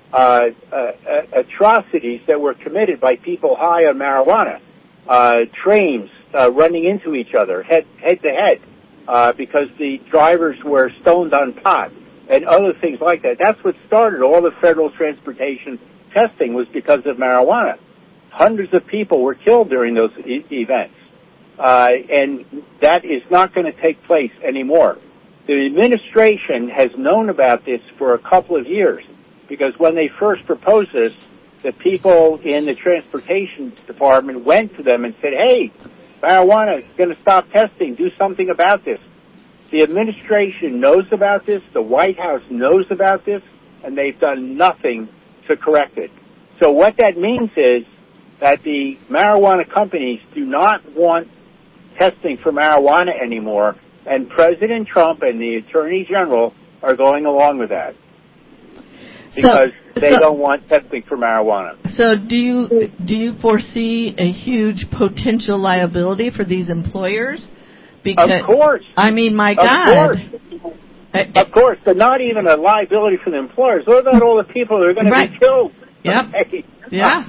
atrocities that were committed by people high on marijuana. Trains running into each other, head to head, because the drivers were stoned on pot and other things like that. That's what started all the federal transportation testing, was because of marijuana. Hundreds of people were killed during those events. And that is not going to take place anymore. The administration has known about this for a couple of years, because when they first proposed this, the people in the transportation department went to them and said, hey, marijuana is going to stop testing. Do something about this. The administration knows about this. The White House knows about this, and they've done nothing to correct it. So what that means is that the marijuana companies do not want testing for marijuana anymore, and President Trump and the Attorney General are going along with that because they don't want testing for marijuana. So do you foresee a huge potential liability for these employers? Because, of course. I mean, my God. Of course, but not even a liability for the employers. What about all the people that are going to be killed? Yep. Yeah.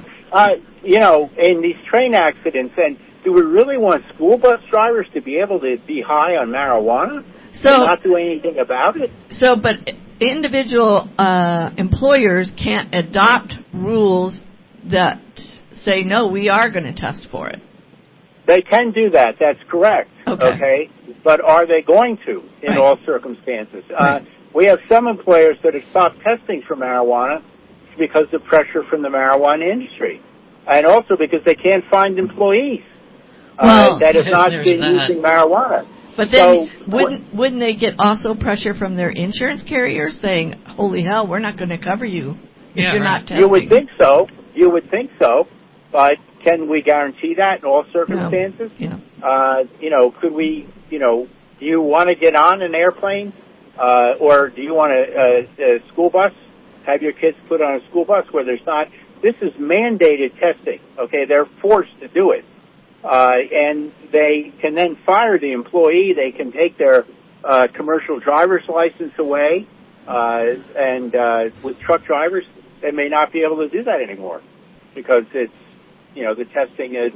In these train accidents, and do we really want school bus drivers to be able to be high on marijuana and not do anything about it? But individual employers can't adopt rules that say, no, we are going to test for it. They can do that. That's correct. Okay? But are they going to in all circumstances? We have some employers that have stopped testing for marijuana because of pressure from the marijuana industry, and also because they can't find employees that have not been using marijuana. But then wouldn't they get also pressure from their insurance carriers saying, holy hell, we're not going to cover you if you're not testing? You would think so. You would think so. But can we guarantee that in all circumstances? No. Could we, do you want to get on an airplane or do you want a school bus? Have your kids put on a school bus where there's not. This is mandated testing. Okay, they're forced to do it. And they can then fire the employee. They can take their commercial driver's license away. And with truck drivers, they may not be able to do that anymore because it's, the testing is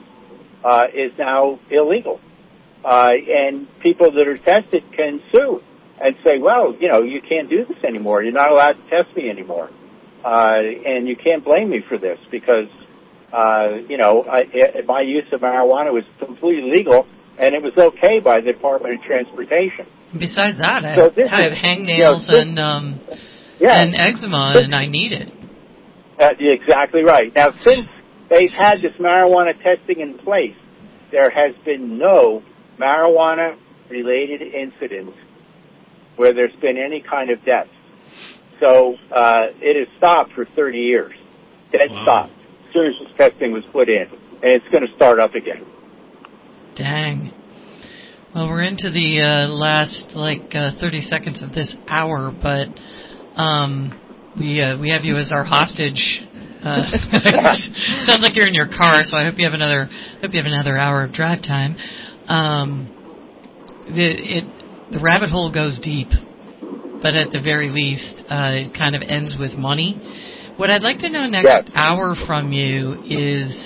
now illegal. And people that are tested can sue and say, well, you can't do this anymore. You're not allowed to test me anymore. And you can't blame me for this because my use of marijuana was completely legal, and it was okay by the Department of Transportation. Besides that, I have hangnails and eczema, and I need it. Exactly right. Now, since they've had this marijuana testing in place, there has been no marijuana-related incidents where there's been any kind of death. So it has stopped for 30 years. Dead stopped as soon as this testing was put in, and it's going to start up again. Dang. Well, we're into the last 30 seconds of this hour, but we have you as our hostage. Sounds like you're in your car, so I hope you have another hour of drive time. The rabbit hole goes deep, but at the very least, it kind of ends with money. What I'd like to know next hour from you is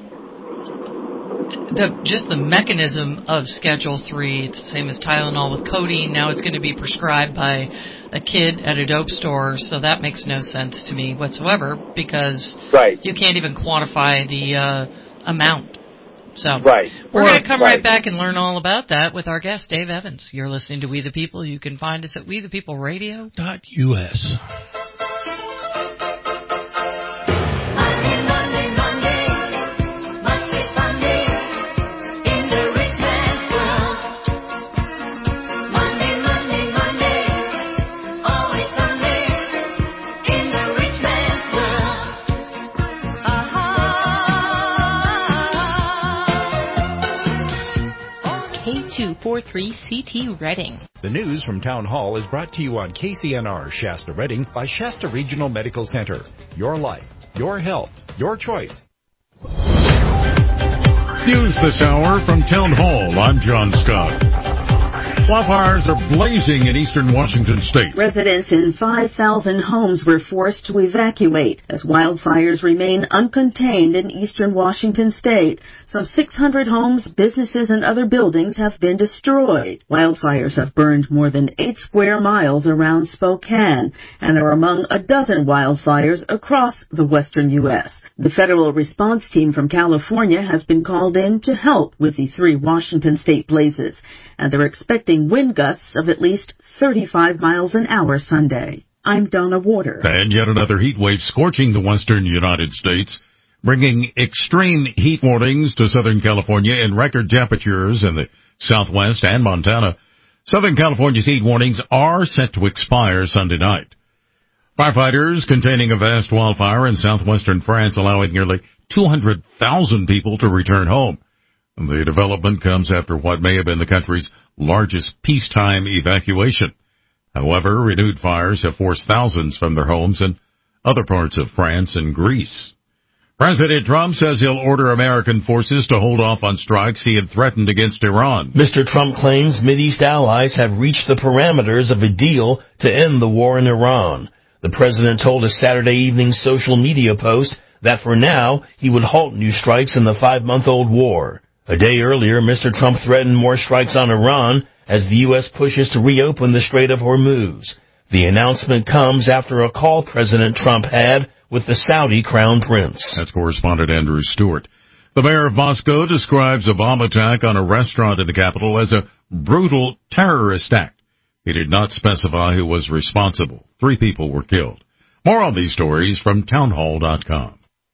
the mechanism of Schedule 3. It's the same as Tylenol with codeine. Now it's going to be prescribed by a kid at a dope store, so that makes no sense to me whatsoever because you can't even quantify the amount. So we're going to come right back and learn all about that with our guest, Dave Evans. You're listening to We the People. You can find us at WeThePeopleRadio.us. 822-43CT Reading. The news from Town Hall is brought to you on KCNR Shasta Reading by Shasta Regional Medical Center. Your life, your health, your choice. News this hour from Town Hall. I'm John Scott. Wildfires are blazing in eastern Washington state. Residents in 5,000 homes were forced to evacuate as wildfires remain uncontained in eastern Washington state. Some 600 homes, businesses, and other buildings have been destroyed. Wildfires have burned more than 8 square miles around Spokane and are among a dozen wildfires across the western U.S. The federal response team from California has been called in to help with the 3 Washington state blazes, and they're expecting wind gusts of at least 35 miles an hour Sunday. I'm Donna Warder. And yet another heat wave scorching the western United States, bringing extreme heat warnings to Southern California and record temperatures in the Southwest and Montana. Southern California's heat warnings are set to expire Sunday night. Firefighters containing a vast wildfire in southwestern France, allowing nearly 200,000 people to return home. The development comes after what may have been the country's largest peacetime evacuation. However, renewed fires have forced thousands from their homes in other parts of France and Greece. President Trump says he'll order American forces to hold off on strikes he had threatened against Iran. Mr. Trump claims Mideast allies have reached the parameters of a deal to end the war in Iran. The president told a Saturday evening social media post that for now he would halt new strikes in the 5-month-old war. A day earlier, Mr. Trump threatened more strikes on Iran as the U.S. pushes to reopen the Strait of Hormuz. The announcement comes after a call President Trump had with the Saudi Crown Prince. That's correspondent Andrew Stewart. The mayor of Moscow describes a bomb attack on a restaurant in the capital as a brutal terrorist act. He did not specify who was responsible. 3 people were killed. More on these stories from townhall.com.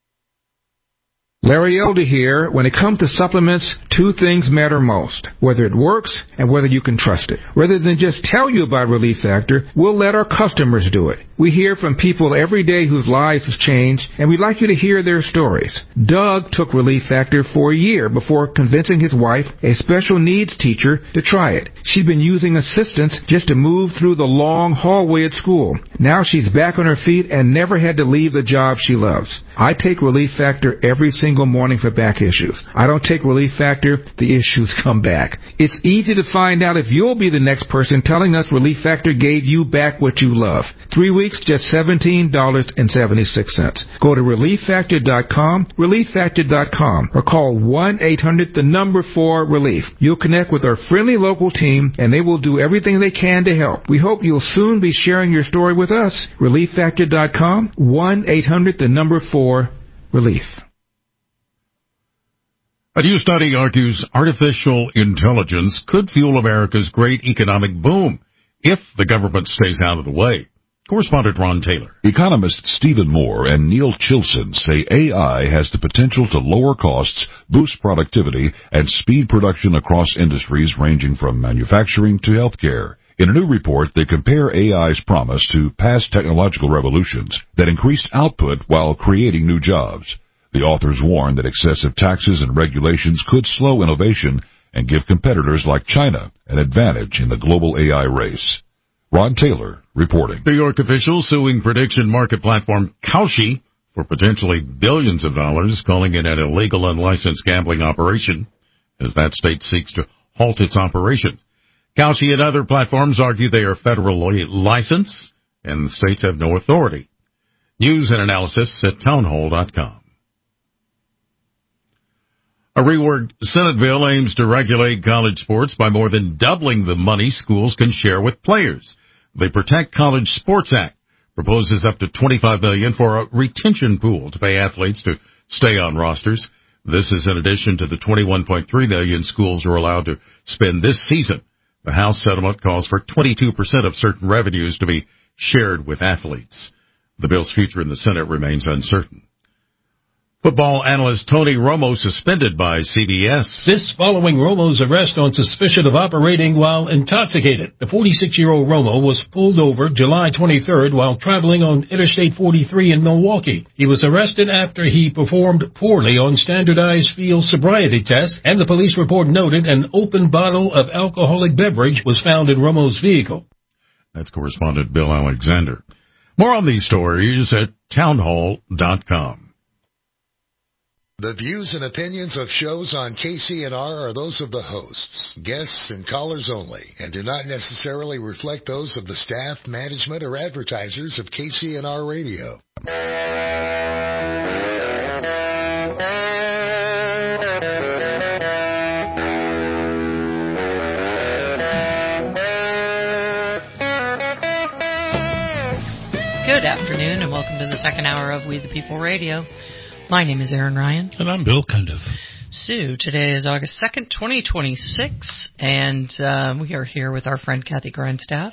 Larry Elder here. When it comes to supplements, 2 things matter most: whether it works and whether you can trust it. Rather than just tell you about Relief Factor, we'll let our customers do it. We hear from people every day whose lives have changed, and we'd like you to hear their stories. Doug took Relief Factor for a year before convincing his wife, a special needs teacher, to try it. She'd been using assistance just to move through the long hallway at school. Now she's back on her feet and never had to leave the job she loves. I take Relief Factor every single morning for back issues. I don't take Relief Factor, the issues come back. It's easy to find out if you'll be the next person telling us Relief Factor gave you back what you love. 3 weeks, just $17.76. Go to ReliefFactor.com, ReliefFactor.com, or call 1-800-4-RELIEF. You'll connect with our friendly local team, and they will do everything they can to help. We hope you'll soon be sharing your story with us. ReliefFactor.com, 1-800-4-RELIEF. A new study argues artificial intelligence could fuel America's great economic boom if the government stays out of the way. Correspondent Ron Taylor. Economists Stephen Moore and Neil Chilson say AI has the potential to lower costs, boost productivity, and speed production across industries ranging from manufacturing to healthcare. In a new report, they compare AI's promise to past technological revolutions that increased output while creating new jobs. The authors warn that excessive taxes and regulations could slow innovation and give competitors like China an advantage in the global AI race. Ron Taylor reporting. New York officials suing prediction market platform Kalshi for potentially billions of dollars, calling it an illegal unlicensed gambling operation as that state seeks to halt its operations. Kalshi and other platforms argue they are federally licensed and the states have no authority. News and analysis at townhall.com. A reworked Senate bill aims to regulate college sports by more than doubling the money schools can share with players. The Protect College Sports Act proposes up to $25 million for a retention pool to pay athletes to stay on rosters. This is in addition to the $21.3 million schools are allowed to spend this season. The House settlement calls for 22% of certain revenues to be shared with athletes. The bill's future in the Senate remains uncertain. Football analyst Tony Romo suspended by CBS. This following Romo's arrest on suspicion of operating while intoxicated. The 46-year-old Romo was pulled over July 23rd while traveling on Interstate 43 in Milwaukee. He was arrested after he performed poorly on standardized field sobriety tests, and the police report noted an open bottle of alcoholic beverage was found in Romo's vehicle. That's correspondent Bill Alexander. More on these stories at townhall.com. The views and opinions of shows on KCNR are those of the hosts, guests, and callers only, and do not necessarily reflect those of the staff, management, or advertisers of KCNR Radio. Good afternoon, and welcome to the second hour of We the People Radio. My name is Aaron Ryan. And I'm Bill Cundiff. So today is August 2nd, 2026, and we are here with our friend Kathy Grindstaff,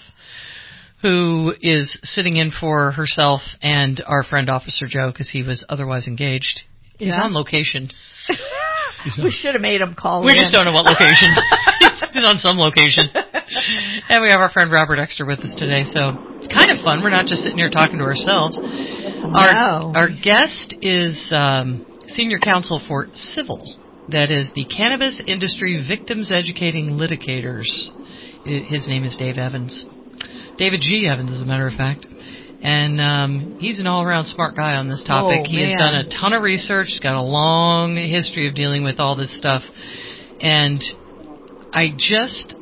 who is sitting in for herself and our friend Officer Joe because he was otherwise engaged. He's on location. We should have made him call in. We just don't know what location. He's on some location. And we have our friend Robert Exter with us today, so it's kind of fun. We're not just sitting here talking to ourselves. Our guest is Senior Counsel for Civil. That is the Cannabis Industry Victims Educating Litigators. His name is Dave Evans. David G. Evans, as a matter of fact. And he's an all-around smart guy on this topic. He has done a ton of research. He's got a long history of dealing with all this stuff. And I just...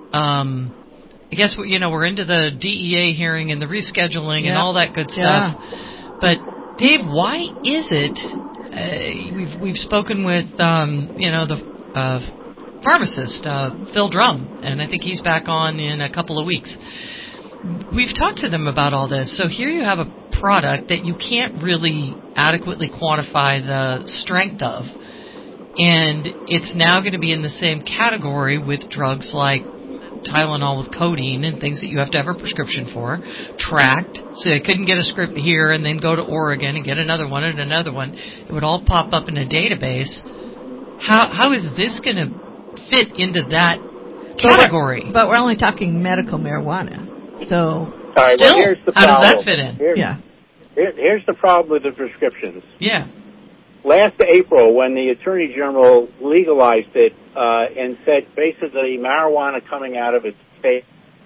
I guess, we're into the DEA hearing and the rescheduling and all that good stuff. But, Dave, why is it, we've spoken with, the pharmacist, Phil Drum, and I think he's back on in a couple of weeks. We've talked to them about all this. So here you have a product that you can't really adequately quantify the strength of, and it's now going to be in the same category with drugs like Tylenol with codeine and things that you have to have a prescription for, tracked, so they couldn't get a script here and then go to Oregon and get another one and another one. It would all pop up in a database. How is this going to fit into that category? But we're only talking medical marijuana. So, all right, still, well, here's the how problem. Does that fit in? Here's the problem with the prescriptions. Yeah. Last April, when the Attorney General legalized it and said basically marijuana coming out of its state.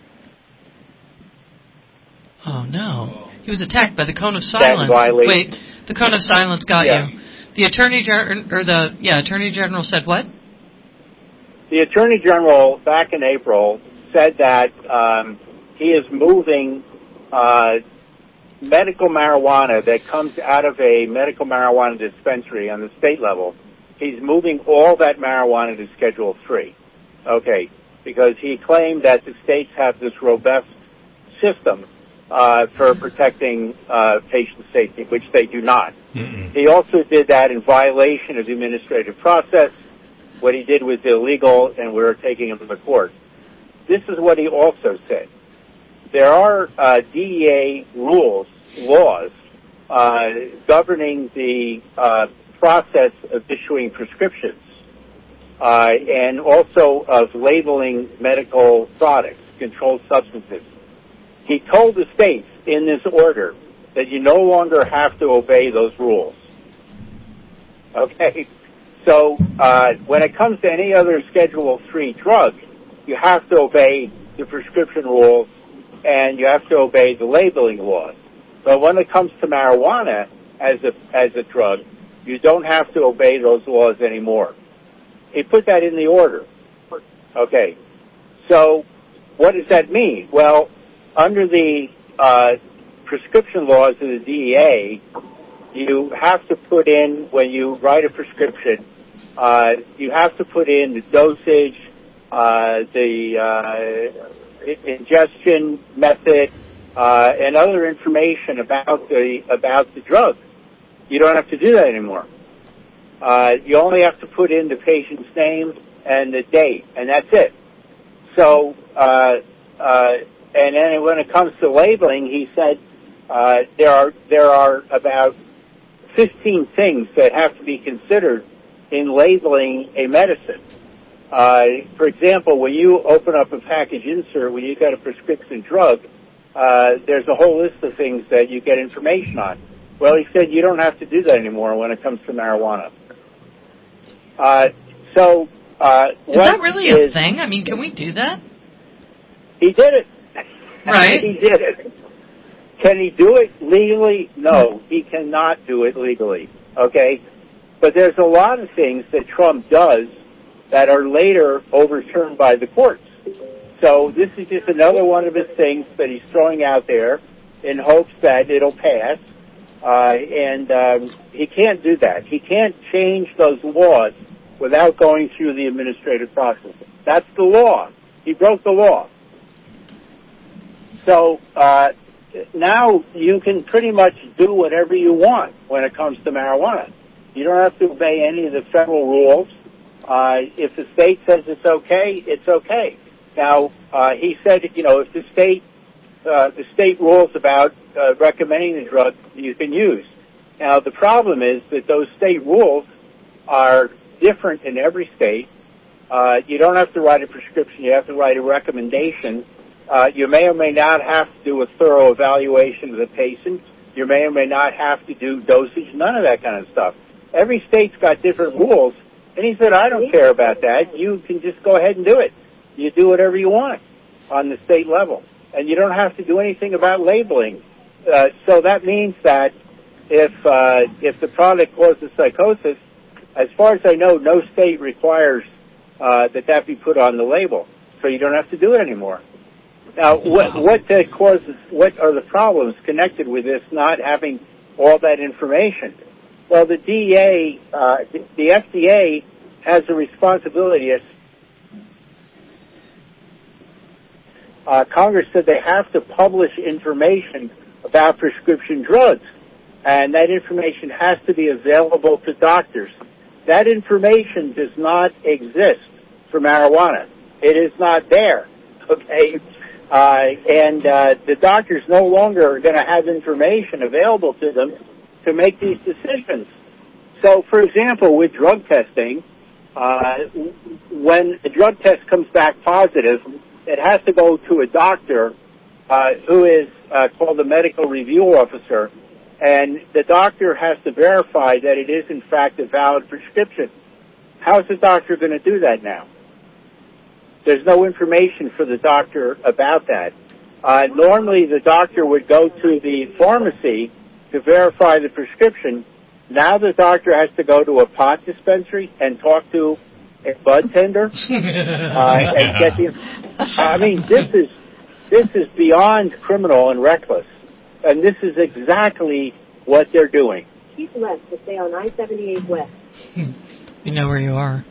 Oh, no. He was attacked by the cone of silence. Wait, the cone of silence got you. The Attorney General said what? The Attorney General, back in April, said that he is moving medical marijuana that comes out of a medical marijuana dispensary on the state level. He's moving all that marijuana to Schedule 3. Okay, because he claimed that the states have this robust system for protecting patient safety, which they do not. He also did that in violation of the administrative process. What he did was illegal, and we're taking him to the court. This is what he also said. There are DEA laws governing the process of issuing prescriptions and also of labeling medical products, controlled substances. He told the states in this order that you no longer have to obey those rules. Okay? So when it comes to any other Schedule 3 drug, you have to obey the prescription rules and you have to obey the labeling laws. But when it comes to marijuana as a drug, you don't have to obey those laws anymore. He put that in the order. Okay. So what does that mean? Well, under the prescription laws of the DEA, you have to put in, when you write a prescription, you have to put in the dosage, the ingestion method, and other information about the drug. You don't have to do that anymore. You only have to put in the patient's name and the date, and that's it. So, and then when it comes to labeling, he said there are about 15 things that have to be considered in labeling a medicine. For example, when you open up a package insert, when you get a prescription drug, there's a whole list of things that you get information on. Well, he said you don't have to do that anymore when it comes to marijuana. Is that really a thing? I mean, can we do that? He did it. Right. He did it. Can he do it legally? No, he cannot do it legally. Okay? But there's a lot of things that Trump does that are later overturned by the courts. So this is just another one of his things that he's throwing out there in hopes that it'll pass. He can't do that. He can't change those laws without going through the administrative process. That's the law. He broke the law. So now you can pretty much do whatever you want when it comes to marijuana. You don't have to obey any of the federal rules. If the state says it's okay, it's okay. Now, he said, if the state rules about recommending the drug, you can use. Now, the problem is that those state rules are different in every state. You don't have to write a prescription. You have to write a recommendation. You may or may not have to do a thorough evaluation of the patient. You may or may not have to do dosage, none of that kind of stuff. Every state's got different rules. And he said, I don't care about that. You can just go ahead and do it. You do whatever you want on the state level. And you don't have to do anything about labeling. So that means that if the product causes psychosis, as far as I know, no state requires that be put on the label. So you don't have to do it anymore. Now, what are the problems connected with this not having all that information? Well, the FDA has a responsibility. Congress said they have to publish information about prescription drugs, and that information has to be available to doctors. That information does not exist for marijuana. It is not there, okay? The doctors no longer are going to have information available to them to make these decisions. So, for example, with drug testing, when a drug test comes back positive, it has to go to a doctor who is called a medical review officer, and the doctor has to verify that it is, in fact, a valid prescription. How is the doctor going to do that now? There's no information for the doctor about that. Normally, the doctor would go to the pharmacy to verify the prescription. Now the doctor has to go to a pot dispensary and talk to a bud tender and get the. I mean, this is beyond criminal and reckless, and this is exactly what they're doing. Keep left to stay on I-78 West. You know where you are.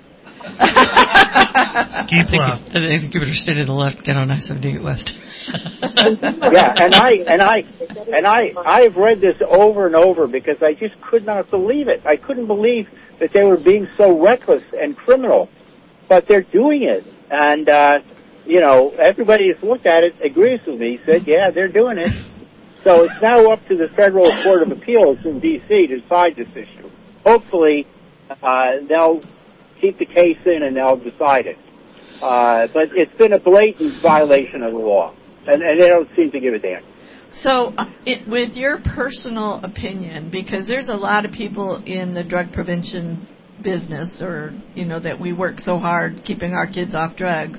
Keep left. I think you better stay to the left. Get on I-78 West. Yeah, and I've read this over and over because I just could not believe it. I couldn't believe that they were being so reckless and criminal, but they're doing it. And everybody who's looked at it agrees with me. Said, yeah, they're doing it. So it's now up to the Federal Court of Appeals in D.C. to decide this issue. Hopefully, they'll keep the case in and they'll decide it. But it's been a blatant violation of the law, and they don't seem to give a damn. So, with your personal opinion, because there's a lot of people in the drug prevention business, or that we work so hard keeping our kids off drugs,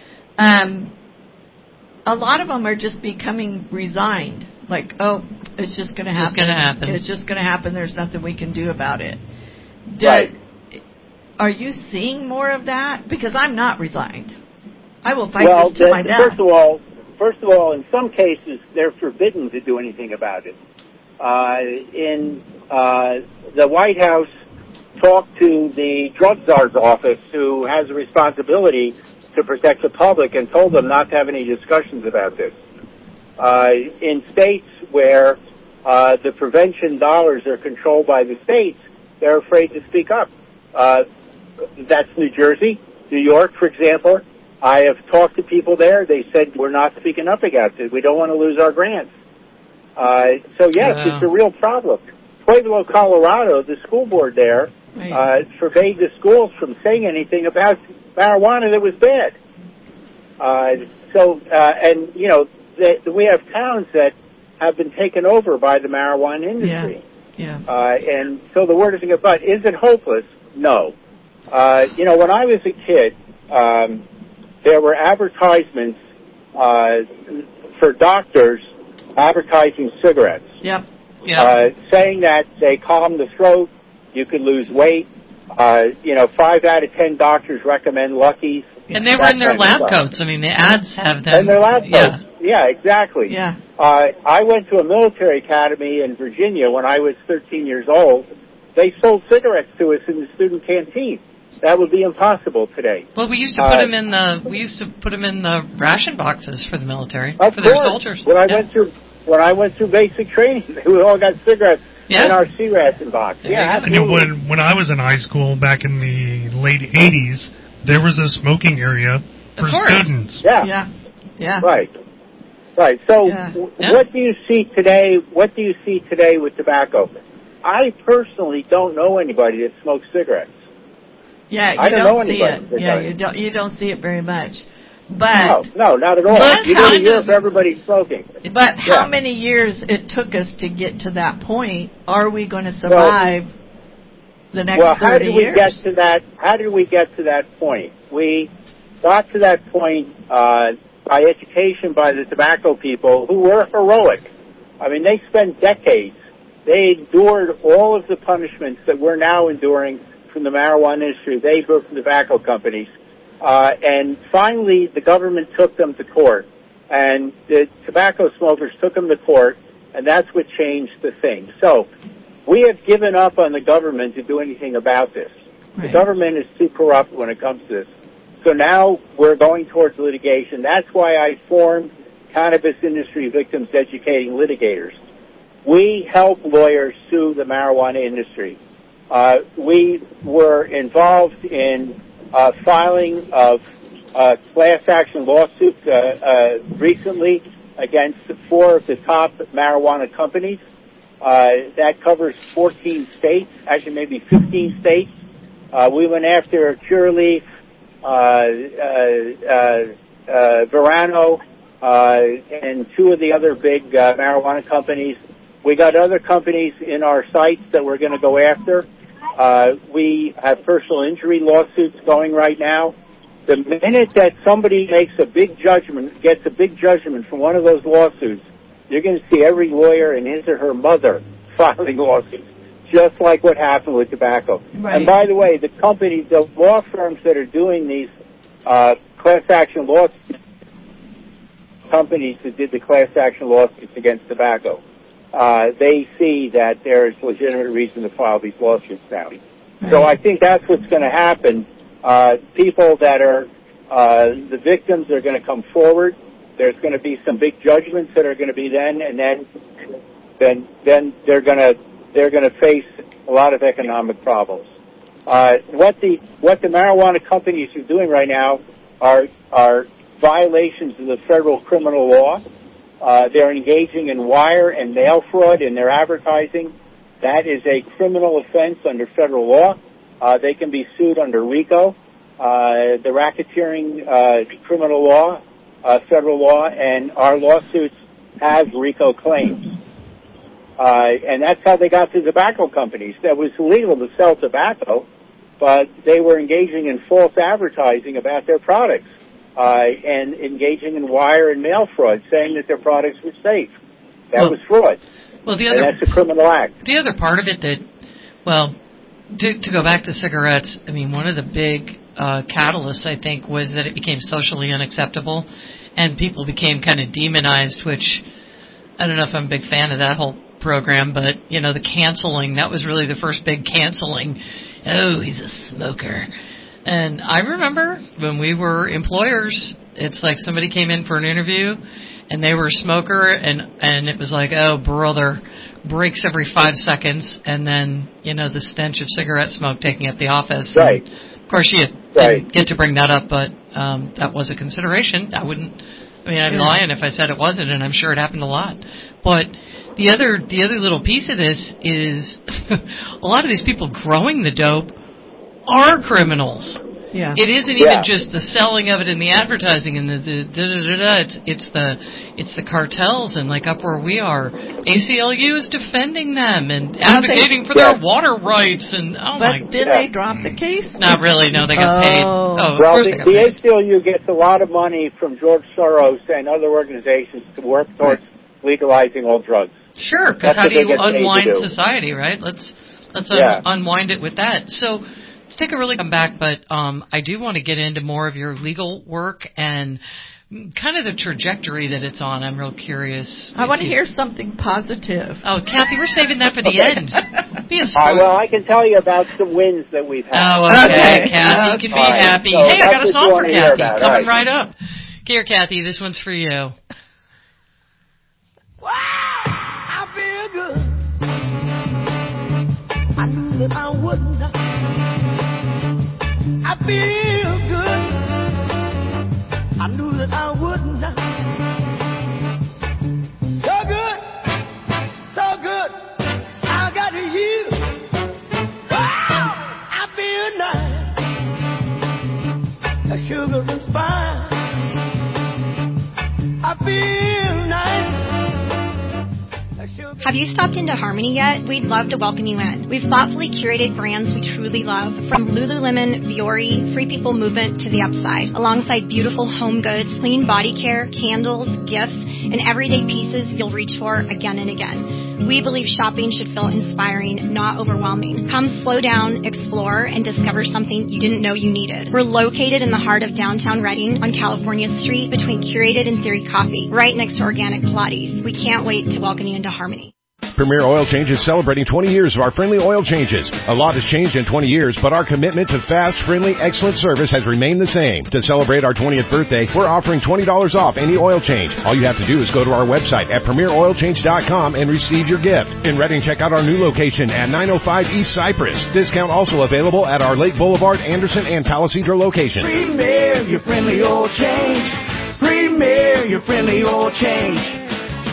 a lot of them are just becoming resigned. Like, oh, it's just going to happen. It's just going to happen. There's nothing we can do about it. Right. Are you seeing more of that? Because I'm not resigned. I will fight this to my death. First of all, in some cases, they're forbidden to do anything about it. The White House talked to the drug czar's office, who has a responsibility to protect the public, and told them not to have any discussions about this. In states where the prevention dollars are controlled by the states, they're afraid to speak up. That's New Jersey, New York, for example. I have talked to people there. They said, we're not speaking up against it. We don't want to lose our grants. So, yes, it's a real problem. Pueblo, Colorado, the school board there forbade the schools from saying anything about marijuana that was bad. And you know, we have towns that have been taken over by the marijuana industry. And so the word isn't good. But is it hopeless? No. You know, when I was a kid, there were advertisements for doctors advertising cigarettes. Saying that they calm the throat, you could lose weight. You know, 5 out of 10 doctors recommend Lucky's. And they were in their lab coats. I mean, the ads have them. And their lab coats. Yeah, exactly. I went to a military academy in Virginia when I was 13 years old. They sold cigarettes to us in the student canteen. That would be impossible today. Well, we used to put them in the ration boxes for the military, for their soldiers. When I went through basic training, we all got cigarettes in our C-ration box. You know, when I was in high school back in the late 80s, there was a smoking area for students. Right. So what do you see today? What do you see today with tobacco? I personally don't know anybody that smokes cigarettes. I don't see it. You don't see it very much. But no, not at all. You don't hear of everybody smoking. But how many years it took us to get to that point? Are we going to survive the next 30 years? How did we get to that point? We got to that point by education by the tobacco people who were heroic. I mean, they spent decades. They endured all of the punishments that we're now enduring from the marijuana industry. They endured from the tobacco companies. And finally, the government took them to court. And the tobacco smokers took them to court, and that's what changed the thing. So we have given up on the government to do anything about this. The government is too corrupt when it comes to this. So now we're going towards litigation. That's why I formed Cannabis Industry Victims Educating Litigators. We help lawyers sue the marijuana industry. We were involved in filing of class action lawsuits recently against 4 of the top marijuana companies. That covers 14 states, actually maybe 15 states. We went after Curaleaf, Verano, and 2 of the other big marijuana companies. We got other companies in our sights that we're going to go after. We have personal injury lawsuits going right now. The minute that somebody makes a big judgment, gets a big judgment from one of those lawsuits, you're going to see every lawyer and his or her mother filing lawsuits, just like what happened with tobacco. And by the way, the companies, the law firms that are doing these class action lawsuits, companies that did the class action lawsuits against tobacco, they see that there is legitimate reason to file these lawsuits now. So I think that's what's going to happen. People that are the victims are going to come forward. There's going to be some big judgments that are going to be then, and then they're going to face a lot of economic problems. What the marijuana companies are doing right now are violations of the federal criminal law. They're engaging in wire and mail fraud in their advertising. That is a criminal offense under federal law. They can be sued under RICO, the racketeering criminal law, federal law, and our lawsuits have RICO claims. And that's how they got to tobacco companies. That was illegal to sell tobacco, but they were engaging in false advertising about their products. And engaging in wire and mail fraud, saying that their products were safe. That was fraud. Well, and that's a criminal act. The other part of it to go back to cigarettes, I mean, one of the big catalysts, I think, was that it became socially unacceptable, and people became kind of demonized, which I don't know if I'm a big fan of that whole program, but, you know, the canceling, that was really the first big canceling. Oh, he's a smoker. And I remember when we were employers, it's like somebody came in for an interview and they were a smoker and it was like, oh, brother, breaks every 5 seconds, and then, you know, the stench of cigarette smoke taking up the office. Right. And of course, you didn't get to bring that up, but that was a consideration. I'd be lying if I said it wasn't, and I'm sure it happened a lot. But the other little piece of this is a lot of these people growing the dope are criminals. Yeah. It isn't even just the selling of it and the advertising and it's the cartels, and like up where we are, ACLU is defending them and advocating for their water rights, and But did they drop the case? Not really. No, they got paid. Oh, well, the ACLU gets a lot of money from George Soros and other organizations to work towards legalizing all drugs. Sure, because how do you unwind society, right? Let's unwind it with that. So let's take a really come back, but I do want to get into more of your legal work and kind of the trajectory that it's on. I'm real curious. I want to hear something positive. Oh, Kathy, we're saving that for the end. Be a well, I can tell you about some wins that we've had. Oh, okay. Kathy can be happy. So hey, I got a song for Kathy. Coming right up. Here, Kathy, this one's for you. Wow, I feel good. I knew that I wouldn't. I feel good. I knew that I wouldn't. So good, so good. I got you. Wow, I feel nice. The sugar is fine. I feel nice. Have you stopped into Harmony yet? We'd love to welcome you in. We've thoughtfully curated brands we truly love, from Lululemon, Vuori, Free People Movement to The Upside, alongside beautiful home goods, clean body care, candles, gifts, and everyday pieces you'll reach for again and again. We believe shopping should feel inspiring, not overwhelming. Come slow down, explore, and discover something you didn't know you needed. We're located in the heart of downtown Redding on California Street between Curated and Theory Coffee, right next to Organic Pilates. We can't wait to welcome you into Harmony. Premier Oil Change is celebrating 20 years of our friendly oil changes. A lot has changed in 20 years, but our commitment to fast, friendly, excellent service has remained the same. To celebrate our 20th birthday, we're offering $20 off any oil change. All you have to do is go to our website at premieroilchange.com and receive your gift. In Redding, check out our new location at 905 East Cypress. Discount also available at our Lake Boulevard, Anderson, and Palisadro locations. Premier, your friendly oil change. Premier, your friendly oil change.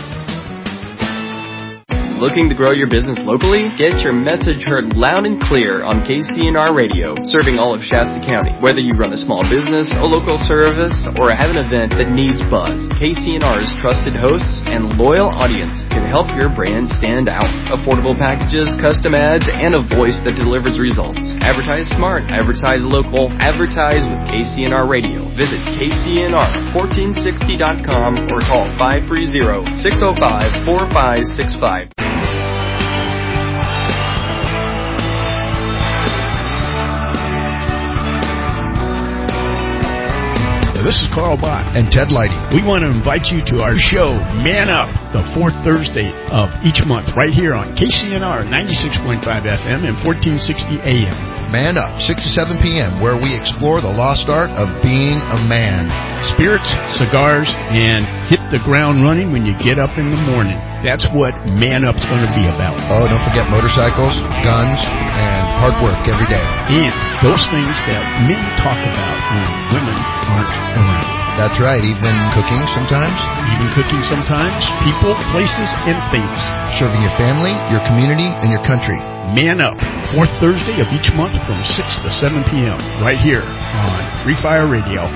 Looking to grow your business locally? Get your message heard loud and clear on KCNR Radio, serving all of Shasta County. Whether you run a small business, a local service, or have an event that needs buzz, KCNR's trusted hosts and loyal audience can help your brand stand out. Affordable packages, custom ads, and a voice that delivers results. Advertise smart, advertise local, advertise with KCNR Radio. Visit KCNR1460.com or call 530-605-4565. This is Carl Bott and Ted Lighty. We want to invite you to our show, Man Up, the fourth Thursday of each month, right here on KCNR 96.5 FM and 1460 AM. Man Up, 6 to 7 p.m., where we explore the lost art of being a man. Spirits, cigars, and hit the ground running when you get up in the morning. That's what Man Up's going to be about. Oh, don't forget motorcycles, guns, and hard work every day. And those things that men talk about when women aren't around. That's right, even cooking sometimes. Even cooking sometimes. People, places, and things. Serving your family, your community, and your country. Man Up, fourth Thursday of each month from 6 to 7 p.m. right here on Free Fire Radio.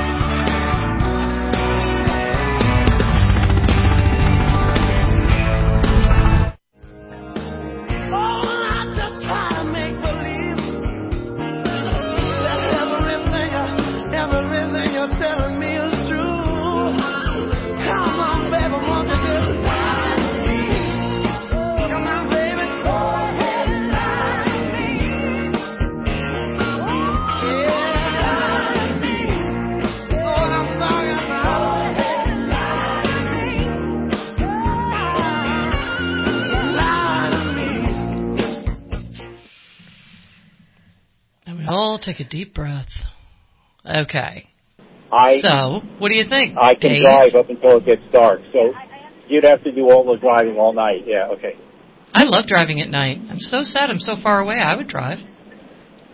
Take a deep breath. Okay. So, what do you think, I can Dave? drive up until it gets dark, so you'd have to do all the driving all night. Yeah, okay. I love driving at night. I'm so sad I'm so far away. I would drive.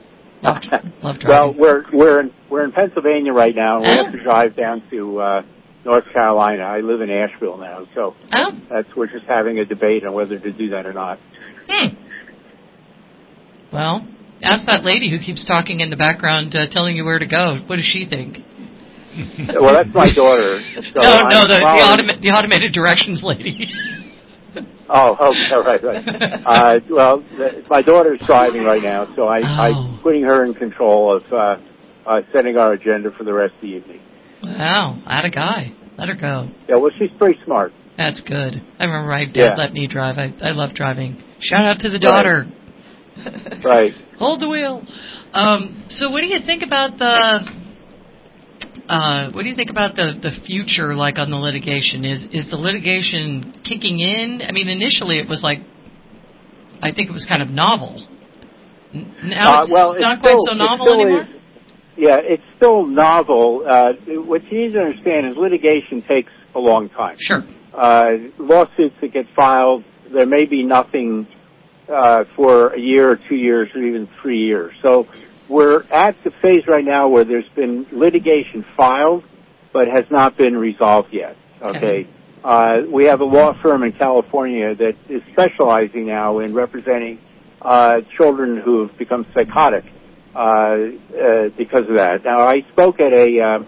Love driving. Well, we're in Pennsylvania right now, and we have to drive down to North Carolina. I live in Asheville now, so we're just having a debate on whether to do that or not. Well, ask that lady who keeps talking in the background, telling you where to go. What does she think? Well, that's my daughter. So the automated directions lady. Right. Well, my daughter's driving right now, so I'm putting her in control of setting our agenda for the rest of the evening. Wow, atta guy. Let her go. Yeah, well, she's pretty smart. That's good. I remember my dad let me drive. I love driving. Shout out to the daughter. Right. Hold the wheel. So what do you think about the future, like on the litigation? Is the litigation kicking in? I mean, initially it was like, I think it was kind of novel. Now it's not quite so novel anymore? Yeah, it's still novel. What you need to understand is litigation takes a long time. Sure. Lawsuits that get filed, there may be nothing for a year or 2 years or even 3 years. So we're at the phase right now where there's been litigation filed but has not been resolved yet. Okay. We have a law firm in California that is specializing now in representing children who have become psychotic because of that. Now, I spoke at a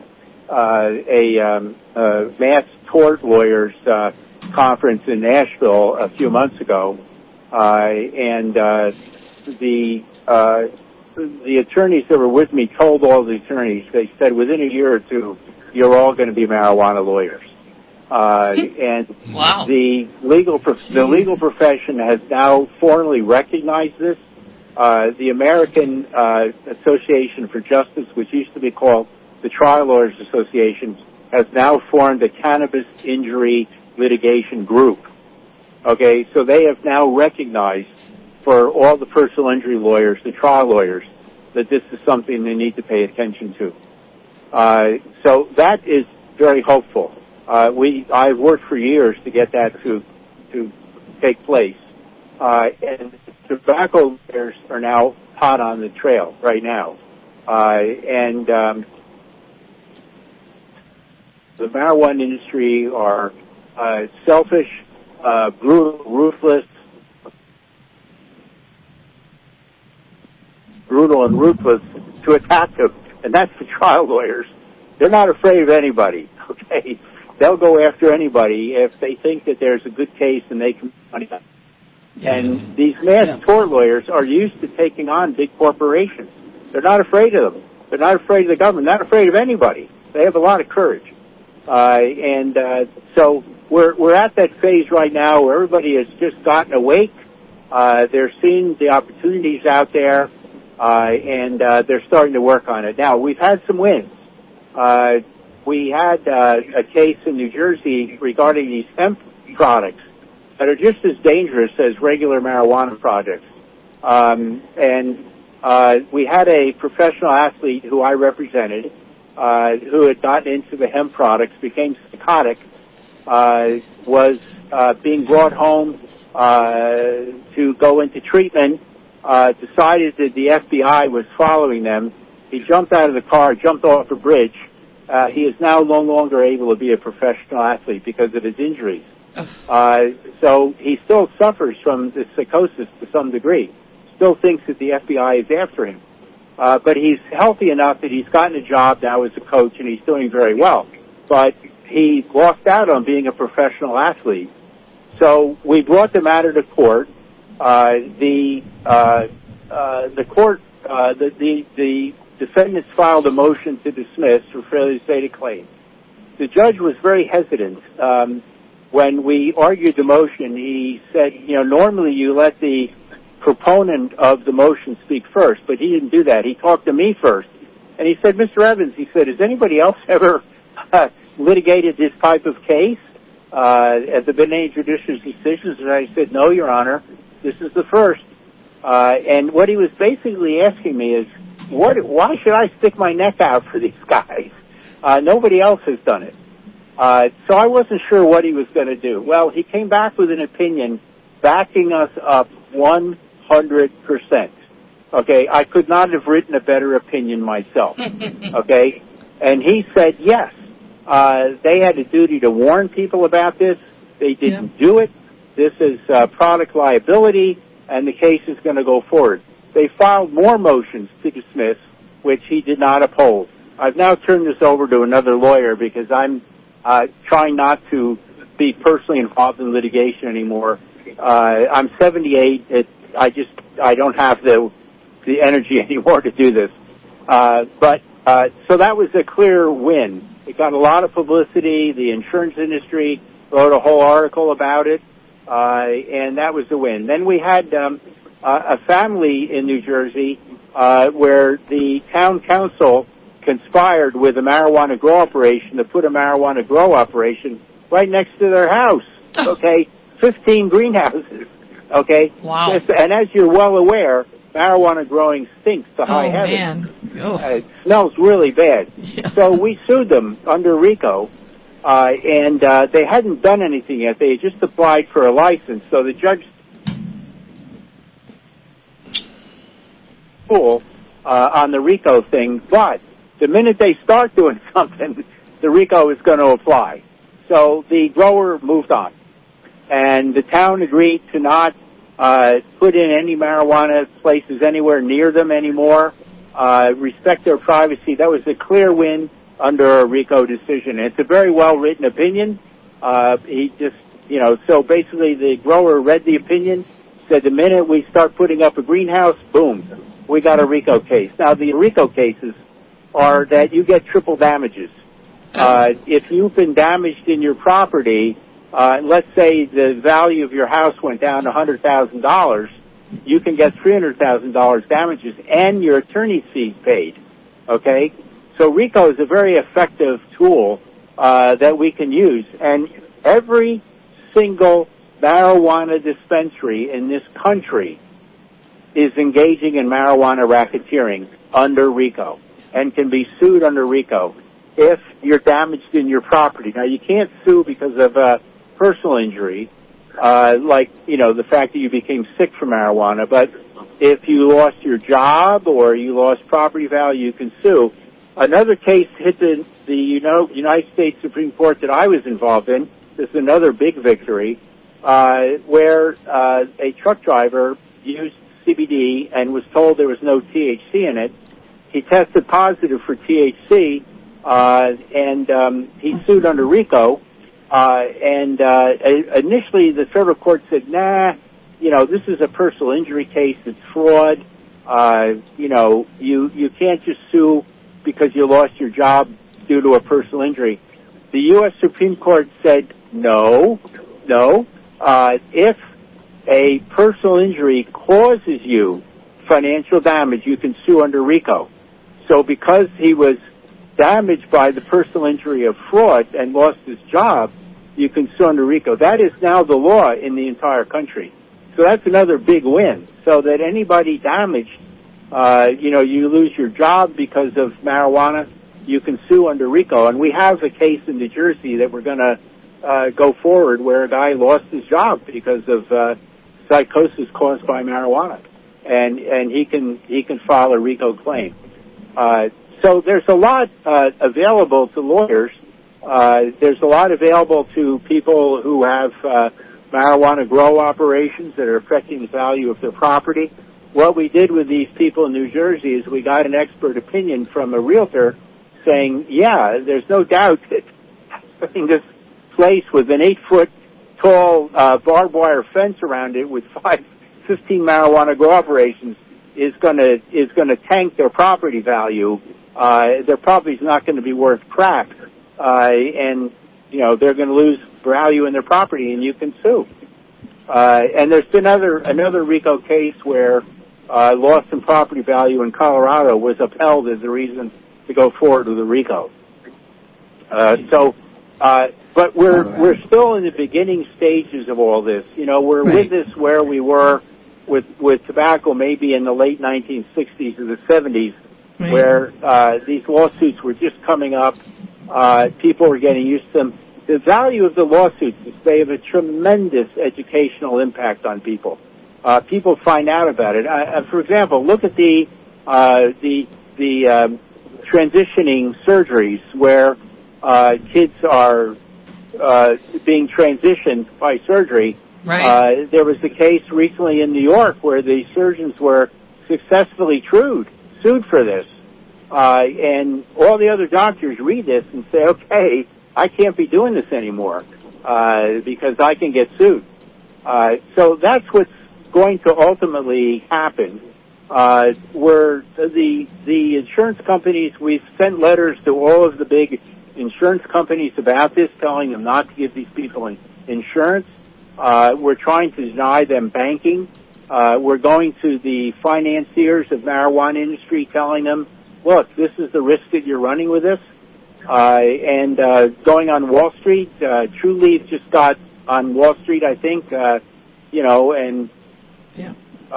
mass tort lawyers conference in Nashville a few months ago, and the attorneys that were with me told all the attorneys, they said within a year or two, you're all going to be marijuana lawyers. And wow. The legal profession has now formally recognized this. The American Association for Justice, which used to be called the Trial Lawyers Association, has now formed a cannabis injury litigation group. Okay, so they have now recognized for all the personal injury lawyers, the trial lawyers, that this is something they need to pay attention to. So that is very hopeful. I've worked for years to get that to take place. And tobacco lawyers are now hot on the trail right now. And the marijuana industry are selfish, brutal, ruthless, to attack them. And that's the trial lawyers. They're not afraid of anybody, okay? They'll go after anybody if they think that there's a good case and they can money. And these mass tort lawyers are used to taking on big corporations. They're not afraid of them. They're not afraid of the government. Not afraid of anybody. They have a lot of courage. So we're at that phase right now where everybody has just gotten awake. They're seeing the opportunities out there, and they're starting to work on it. Now, we've had some wins. We had a case in New Jersey regarding these hemp products that are just as dangerous as regular marijuana products. We had a professional athlete who I represented who had gotten into the hemp products, became psychotic, was being brought home to go into treatment, decided that the FBI was following them. He jumped out of the car, jumped off a bridge. He is now no longer able to be a professional athlete because of his injuries. So he still suffers from this psychosis to some degree. Still thinks that the FBI is after him. But he's healthy enough that he's gotten a job now as a coach and he's doing very well. But he lost out on being a professional athlete. So we brought the matter to court. The defendants filed a motion to dismiss for failure to state a claim. The judge was very hesitant. When we argued the motion, he said, normally you let the proponent of the motion speak first, but he didn't do that. He talked to me first. And he said, Mr. Evans, he said, has anybody else ever litigated this type of case? Has there been any judicial decisions? And I said, no, Your Honor, this is the first. And what he was basically asking me is, why should I stick my neck out for these guys? Nobody else has done it. So I wasn't sure what he was going to do. Well, he came back with an opinion backing us up 100%. Okay, I could not have written a better opinion myself. Okay, and he said yes. They had a duty to warn people about this. They didn't do it. This is product liability, and the case is going to go forward. They filed more motions to dismiss, which he did not uphold. I've now turned this over to another lawyer because I'm trying not to be personally involved in litigation anymore. I'm 78. I don't have the energy anymore to do this. So that was a clear win. It got a lot of publicity. The insurance industry wrote a whole article about it, and that was a win. Then we had a family in New Jersey where the town council conspired with a marijuana grow operation to put a marijuana grow operation right next to their house. Okay, 15 greenhouses. Okay, wow. And as you're well aware, marijuana growing stinks to high heaven. It smells really bad. Yeah. So we sued them under RICO, and they hadn't done anything yet. They had just applied for a license. So the judge on the RICO thing, but the minute they start doing something, the RICO is going to apply. So the grower moved on, and the town agreed to not put in any marijuana places anywhere near them anymore, respect their privacy. That was a clear win under a RICO decision. It's a very well-written opinion. He just, so basically the grower read the opinion, said the minute we start putting up a greenhouse, boom, we got a RICO case. Now, the RICO cases are that you get triple damages. If you've been damaged in your property, let's say the value of your house went down to $100,000, you can get $300,000 damages and your attorney's fees paid. Okay? So RICO is a very effective tool that we can use. And every single marijuana dispensary in this country is engaging in marijuana racketeering under RICO and can be sued under RICO if you're damaged in your property. Now, you can't sue because of personal injury, like, the fact that you became sick from marijuana, but if you lost your job or you lost property value, you can sue. Another case hit the United States Supreme Court that I was involved in. This is another big victory, where a truck driver used CBD and was told there was no THC in it. He tested positive for THC, and he sued under RICO. Initially the federal court said, this is a personal injury case, it's fraud. You can't just sue because you lost your job due to a personal injury. The U.S. Supreme Court said, no. If a personal injury causes you financial damage, you can sue under RICO. So because he was damaged by the personal injury of fraud and lost his job, you can sue under RICO. That is now the law in the entire country. So that's another big win. So that anybody damaged, you lose your job because of marijuana, you can sue under RICO. And we have a case in New Jersey that we're going to go forward where a guy lost his job because of psychosis caused by marijuana, and he can file a RICO claim. So there's a lot available to lawyers. There's a lot available to people who have marijuana grow operations that are affecting the value of their property. What we did with these people in New Jersey is we got an expert opinion from a realtor saying, there's no doubt that putting this place with an 8-foot tall barbed wire fence around it with 15 marijuana grow operations is going to tank their property value. Their property's not going to be worth crap, and they're going to lose value in their property, and you can sue. And there's been another RICO case where loss in property value in Colorado was upheld as a reason to go forward with the RICO. But we're still in the beginning stages of all this. We're with this where we were with tobacco maybe in the late 1960s or the 70s, where these lawsuits were just coming up. People were getting used to them. The value of the lawsuits is they have a tremendous educational impact on people. People find out about it. For example, look at the transitioning surgeries where kids are being transitioned by surgery. Right. There was a case recently in New York where the surgeons were successfully sued for this. And all the other doctors read this and say, okay, I can't be doing this anymore because I can get sued. So that's what's going to ultimately happen. Where the insurance companies, we've sent letters to all of the big insurance companies about this, telling them not to give these people insurance. We're trying to deny them banking. We're going to the financiers of marijuana industry, telling them, look, this is the risk that you're running with this. And going on Wall Street, Trulieve just got on Wall Street, I think, and yeah.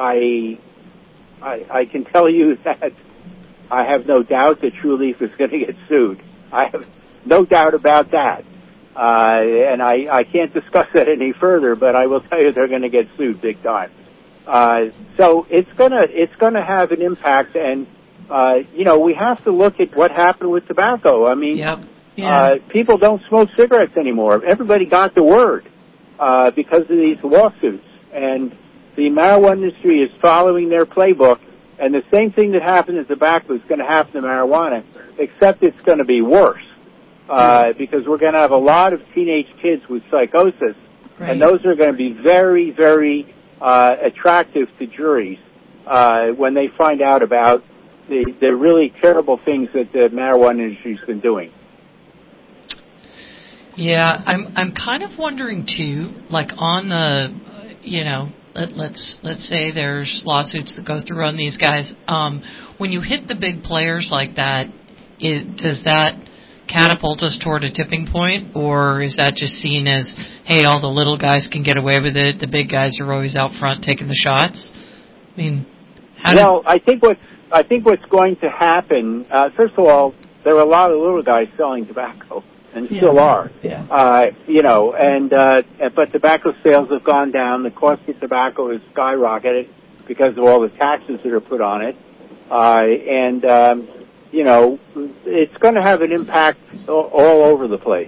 I can tell you that I have no doubt that Trulieve is going to get sued. I have no doubt about that. And I can't discuss that any further, but I will tell you they're going to get sued big time. So it's gonna have an impact, and we have to look at what happened with tobacco. I mean, people don't smoke cigarettes anymore. Everybody got the word because of these lawsuits, and the marijuana industry is following their playbook. And the same thing that happened to tobacco is going to happen to marijuana, except it's going to be worse because we're going to have a lot of teenage kids with psychosis, and those are going to be very, very attractive to juries when they find out about the really terrible things that the marijuana industry's been doing. Yeah, I'm kind of wondering too, like on the, let's say there's lawsuits that go through on these guys. When you hit the big players like that, does that catapult us toward a tipping point, or is that just seen as, hey, all the little guys can get away with it, the big guys are always out front taking the shots? I mean, I think what's going to happen, first of all, there are a lot of little guys selling tobacco, and still are. Yeah. But tobacco sales have gone down. The cost of tobacco has skyrocketed because of all the taxes that are put on it. It's going to have an impact all over the place.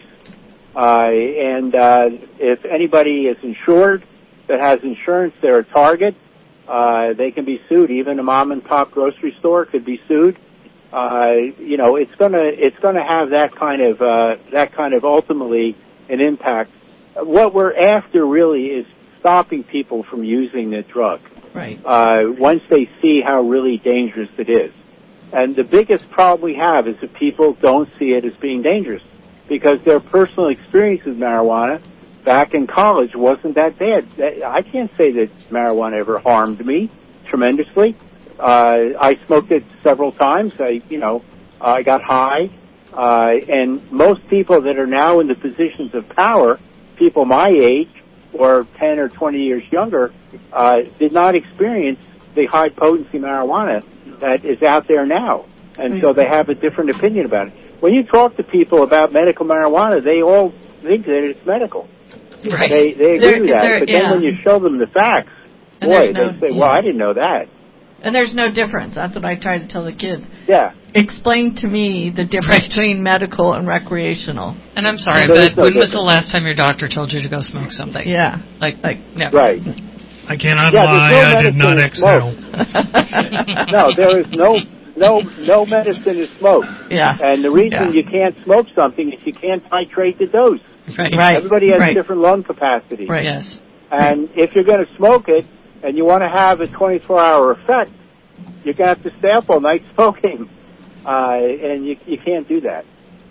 If anybody is insured that has insurance, they're a target. They can be sued. Even a mom and pop grocery store could be sued. It's going to have that kind of ultimately an impact. What we're after really is stopping people from using the drug. Right. Once they see how really dangerous it is. And the biggest problem we have is that people don't see it as being dangerous because their personal experience with marijuana back in college wasn't that bad. I can't say that marijuana ever harmed me tremendously. I smoked it several times. I got high. And most people that are now in the positions of power, people my age or 10 or 20 years younger, did not experience the high potency marijuana that is out there now. And so they have a different opinion about it. When you talk to people about medical marijuana, they all think that it's medical. Right. They agree with that. But then when you show them the facts, they say, well, I didn't know that. And there's no difference. That's what I try to tell the kids. Yeah. Explain to me the difference between medical and recreational. And I'm sorry, but when was the last time your doctor told you to go smoke something? Yeah. Like never. Right. I cannot lie, I did not exhale. No, there is no medicine is smoked. Yeah. And the reason you can't smoke something is you can't titrate the dose. Right. Everybody has different lung capacity. Right. Yes. And if you're going to smoke it and you want to have a 24-hour effect, you're going to have to stay up all night smoking. And you can't do that.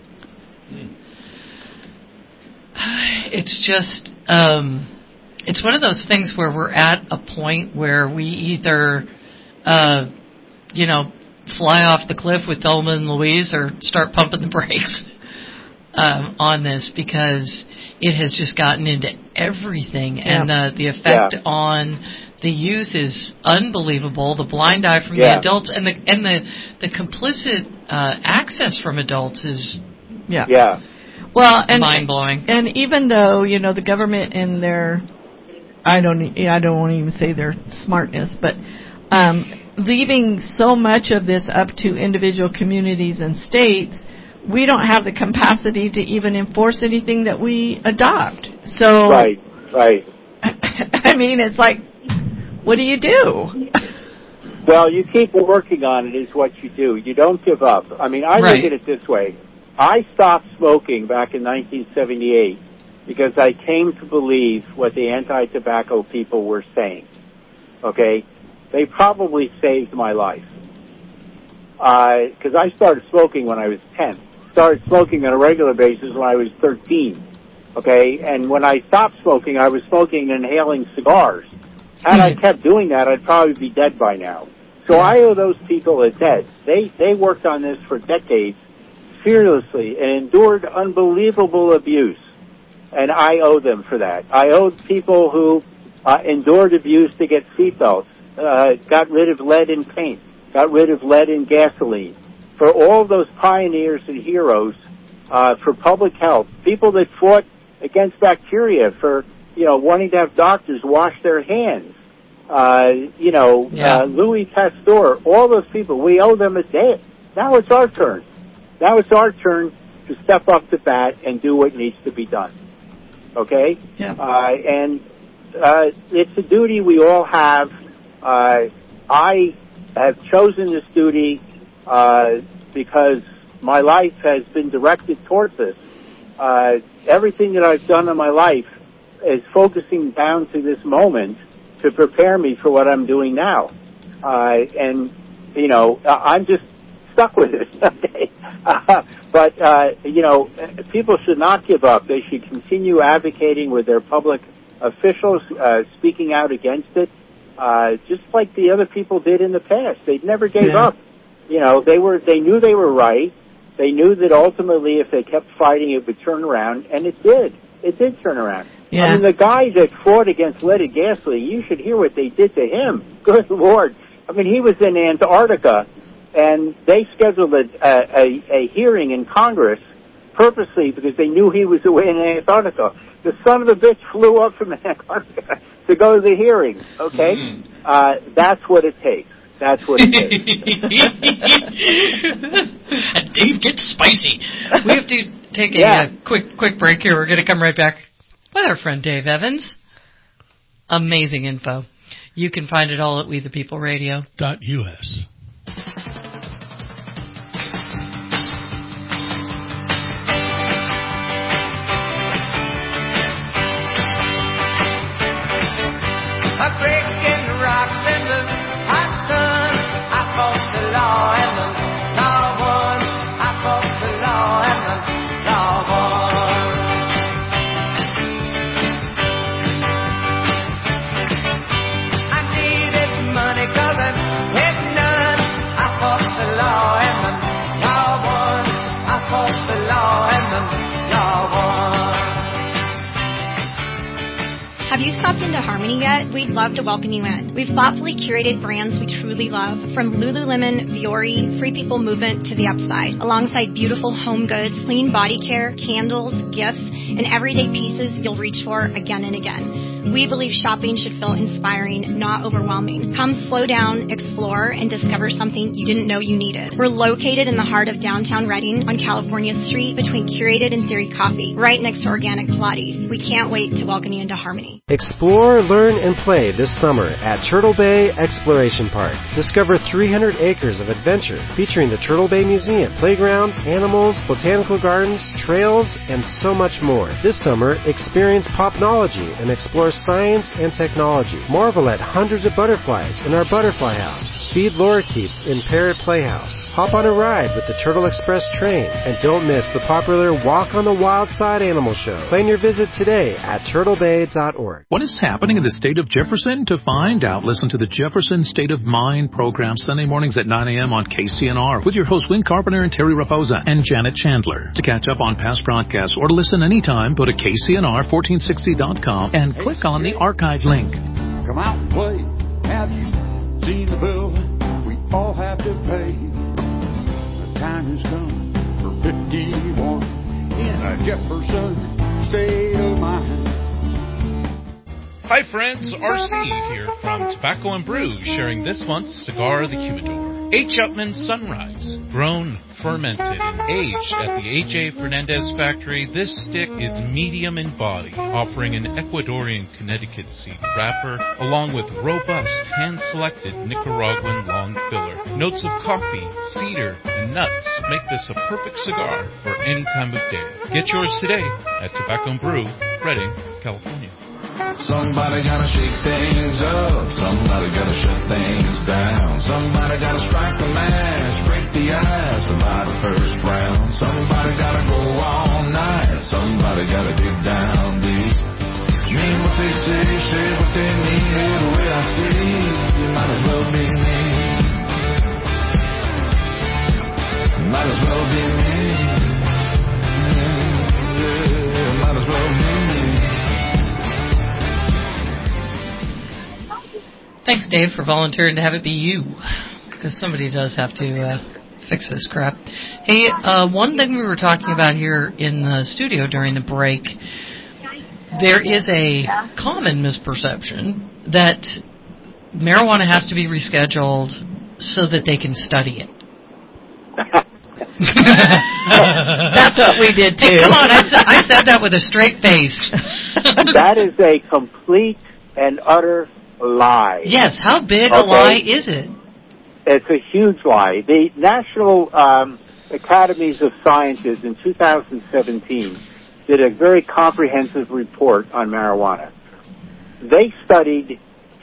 It's just, it's one of those things where we're at a point where we either, fly off the cliff with Thelma and Louise or start pumping the brakes on this, because it has just gotten into everything. And the effect on the youth is unbelievable. The blind eye from the adults and the complicit access from adults is well, and mind blowing. And even though the government in their I don't want to even say their smartness, but leaving so much of this up to individual communities and states, we don't have the capacity to even enforce anything that we adopt. So, right. I mean, it's like, what do you do? Well, you keep working on it is what you do. You don't give up. I mean, I look at it this way. I stopped smoking back in 1978 because I came to believe what the anti-tobacco people were saying. Okay? They probably saved my life. Because I started smoking when I was 10. Started smoking on a regular basis when I was 13. Okay? And when I stopped smoking, I was smoking and inhaling cigars. Had I kept doing that, I'd probably be dead by now. So I owe those people a debt. They worked on this for decades, fearlessly, and endured unbelievable abuse. And I owe them for that. I owe people who endured abuse to get seatbelts, got rid of lead in paint, got rid of lead in gasoline. For all those pioneers and heroes for public health, people that fought against bacteria, for wanting to have doctors wash their hands. Louis Pasteur, all those people, we owe them a debt. Now it's our turn. Now it's our turn to step up to bat and do what needs to be done. Okay? Yeah. It's a duty we all have. I have chosen this duty because my life has been directed towards this. Everything that I've done in my life is focusing down to this moment to prepare me for what I'm doing now. I'm just stuck with it. Okay? But people should not give up. They should continue advocating with their public officials, speaking out against it, just like the other people did in the past. They never gave up. They knew they were right. They knew that ultimately if they kept fighting, it would turn around, and it did. It did turn around. Yeah. I mean, the guy that fought against leaded gasoline, you should hear what they did to him. Good Lord. I mean, he was in Antarctica, and they scheduled a hearing in Congress purposely because they knew he was away in Antarctica. The son of a bitch flew up from Antarctica to go to the hearing, okay? That's what it takes. That's what it takes. And Dave gets spicy. We have to take a quick break here. We're going to come right back with our friend Dave Evans. Amazing info. You can find it all at WeThePeopleRadio.us. Breaking rocks in the hot sun. I fought the law and the law won. I fought the law and the law won. I needed money 'cause I had none. I fought the law and the law won. I fought the law and the law won. Have you stopped into Harmony yet? We'd love to welcome you in. We've thoughtfully curated brands we truly love, from Lululemon, Vuori, Free People Movement to The Upside, alongside beautiful home goods, clean body care, candles, gifts, and everyday pieces you'll reach for again and again. We believe shopping should feel inspiring, not overwhelming. Come slow down, explore, and discover something you didn't know you needed. We're located in the heart of downtown Reading on California Street between Curated and Theory Coffee, right next to Organic Pilates. We can't wait to welcome you into Harmony. Explore, learn, and play this summer at Turtle Bay Exploration Park. Discover 300 acres of adventure featuring the Turtle Bay Museum, playgrounds, animals, botanical gardens, trails, and so much more. This summer, experience popnology and explore science and technology. Marvel at hundreds of butterflies in our butterfly house. Feed lorikeets in Parrot Playhouse. Hop on a ride with the Turtle Express train. And don't miss the popular Walk on the Wild Side Animal Show. Plan your visit today at turtlebay.org. What is happening in the state of Jefferson? To find out, listen to the Jefferson State of Mind program Sunday mornings at 9 a.m. on KCNR with your hosts Win Carpenter and Terry Raposa and Janet Chandler. To catch up on past broadcasts or to listen anytime, go to KCNR1460.com and click on the archive link. Come out and play. Have you seen the bill we all have to pay? The time has come for 51 in a Jefferson state of mind. Hi friends, RC here from Tobacco and Brew, sharing this month's Cigar of the Humidor. H. Upmann Sunrise, grown fermented and aged at the A.J. Fernandez factory, this stick is medium in body, offering an Ecuadorian Connecticut seed wrapper, along with robust, hand-selected Nicaraguan long filler. Notes of coffee, cedar, and nuts make this a perfect cigar for any time of day. Get yours today at Tobacco and Brew, Redding, California. Somebody gotta shake things up. Somebody gotta shut things down. Somebody gotta strike the match, break the ice by the first round. Somebody gotta go all night. Somebody gotta get down deep. Mean what they say what they mean. The way I see, you might as well be me. Might as well be me. Yeah, might as well be me. Thanks, Dave, for volunteering to have it be you, because somebody does have to fix this crap. Hey, one thing we were talking about here in the studio during the break, there is a common misperception that marijuana has to be rescheduled so that they can study it. That's what we did, too. Hey, come on, I said that with a straight face. That is a complete and utter lie. Yes, how big a lie is it? It's a huge lie. The National Academies of Sciences in 2017 did a very comprehensive report on marijuana. They studied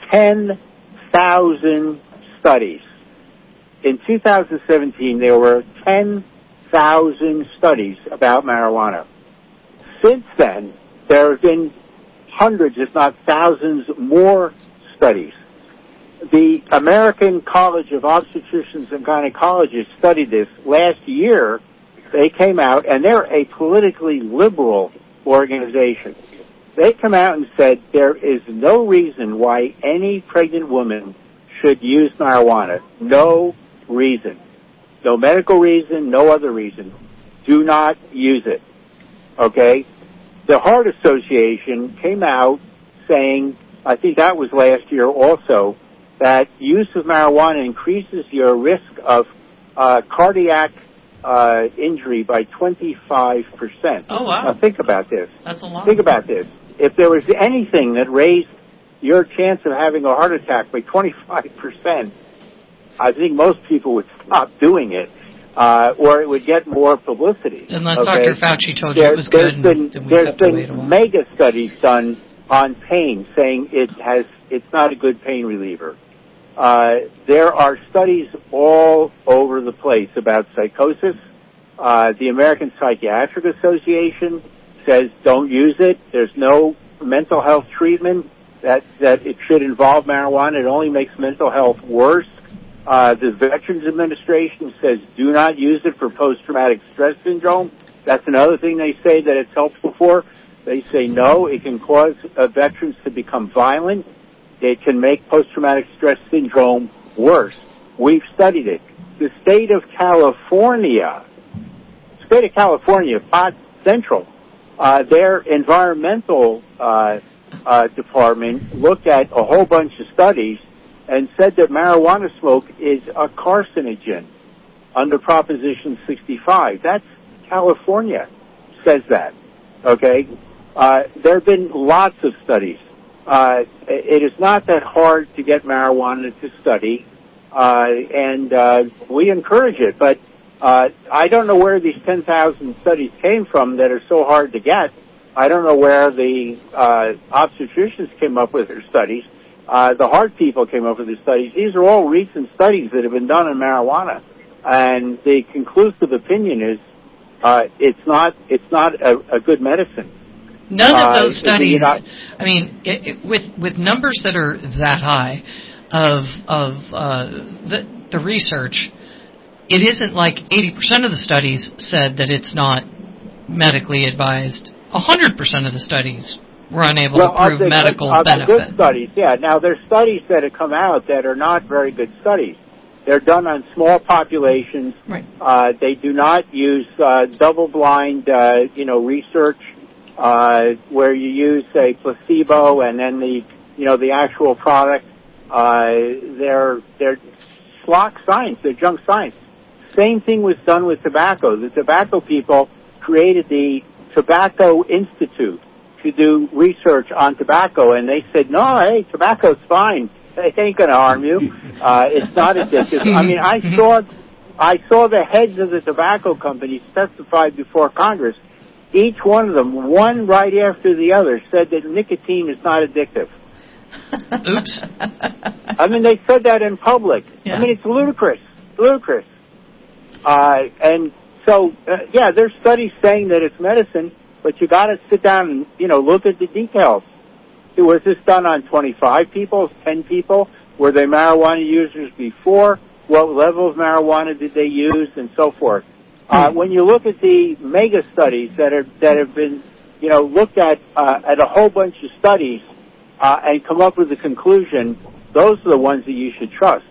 10,000 studies. In 2017, there were 10,000 studies about marijuana. Since then, there have been hundreds, if not thousands, more studies. The American College of Obstetricians and Gynecologists studied this last year. They came out, and they're a politically liberal organization. They come out and said there is no reason why any pregnant woman should use marijuana. No reason. No medical reason, no other reason. Do not use it. Okay? The Heart Association came out saying, I think that was last year also, that use of marijuana increases your risk of cardiac injury by 25%. Oh, wow. Now think about this. That's a lot. Think about this. If there was anything that raised your chance of having a heart attack by 25%, I think most people would stop doing it, or it would get more publicity. Unless Dr. Fauci told you it was good. There's been mega studies done on pain saying it's not a good pain reliever. There are studies all over the place about psychosis. The American Psychiatric Association says don't use it. There's no mental health treatment that it should involve marijuana. It only makes mental health worse. The Veterans Administration says do not use it for post-traumatic stress syndrome. That's another thing they say that it's helpful for. They say no, it can cause veterans to become violent. It can make post-traumatic stress syndrome worse. We've studied it. The state of California, Pot Central, their environmental department looked at a whole bunch of studies and said that marijuana smoke is a carcinogen under Proposition 65. That's California says that, okay? There have been lots of studies. It is not that hard to get marijuana to study, and we encourage it. But I don't know where these 10,000 studies came from that are so hard to get. I don't know where the obstetricians came up with their studies. The heart people came up with their studies. These are all recent studies that have been done on marijuana, and the conclusive opinion is it's not a good medicine. None of those studies, I mean, with numbers that are that high of the research, it isn't like 80% of the studies said that it's not medically advised. 100% of the studies were unable to prove medical benefit. Good studies, yeah. Now, there's studies that have come out that are not very good studies. They're done on small populations. Right. They do not use double-blind, research where you use a placebo and then the actual product. They're schlock science. They're junk science. same thing was done with tobacco. The tobacco people created the Tobacco Institute to do research on tobacco, and they said, no, hey, tobacco's fine. It ain't going to harm you. It's not addictive. I mean, I saw the heads of the tobacco companies testify before Congress. Each one of them, one right after the other, said that nicotine is not addictive. Oops. I mean, they said that in public. Yeah. I mean, it's ludicrous. Ludicrous. And so, there's studies saying that it's medicine, but you got to sit down and, look at the details. Was this done on 25 people, 10 people? Were they marijuana users before? What level of marijuana did they use, and so forth? When you look at the mega studies that have been, looked at a whole bunch of studies and come up with a conclusion, those are the ones that you should trust.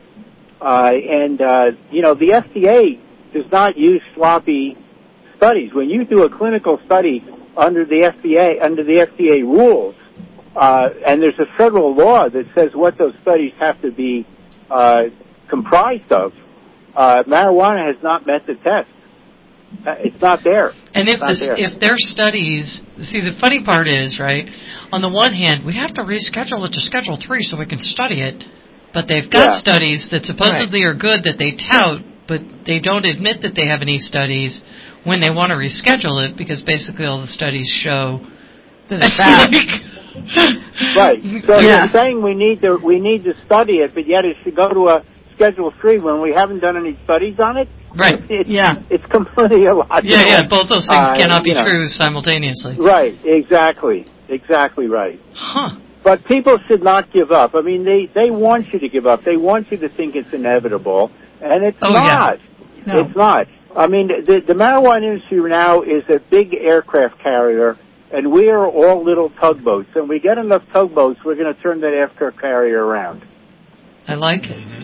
The FDA does not use sloppy studies. When you do a clinical study under the FDA rules, and there's a federal law that says what those studies have to be comprised of, marijuana has not met the test. It's not there. And if their studies, see, the funny part is, right, on the one hand, we have to reschedule it to Schedule 3 so we can study it, but they've got studies that supposedly are good that they tout, but they don't admit that they have any studies when they want to reschedule it, because basically all the studies show that it's bad. Right. So they're saying we need to study it, but yet it should go to a Schedule 3 when we haven't done any studies on it. Right. It's completely illogical. Yeah. Both those things cannot be true simultaneously. Right. Exactly right. Huh. But people should not give up. I mean, they want you to give up. They want you to think it's inevitable, and it's not. Yeah. No. It's not. I mean, the marijuana industry now is a big aircraft carrier, and we are all little tugboats. And we get enough tugboats, we're going to turn that aircraft carrier around. I like it.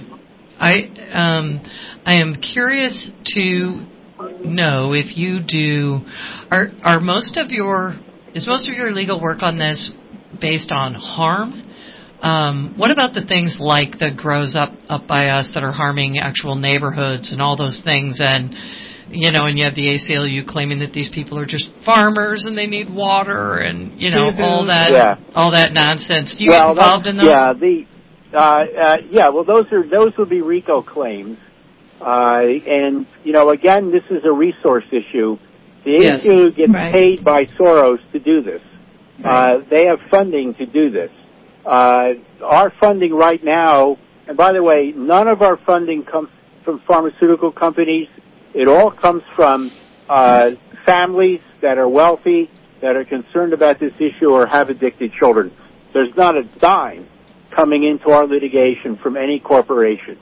I am curious to know if you do. Is most of your legal work on this based on harm? What about the things like that grows up by us that are harming actual neighborhoods and all those things? And and you have the ACLU claiming that these people are just farmers and they need water and all that nonsense. Do you get involved in those? Well, those would be RICO claims, and again, this is a resource issue. The ACLU gets paid by Soros to do this. They have funding to do this. Our funding right now, and by the way, none of our funding comes from pharmaceutical companies. It all comes from families that are wealthy, that are concerned about this issue, or have addicted children. There's not a dime coming into our litigation from any corporation,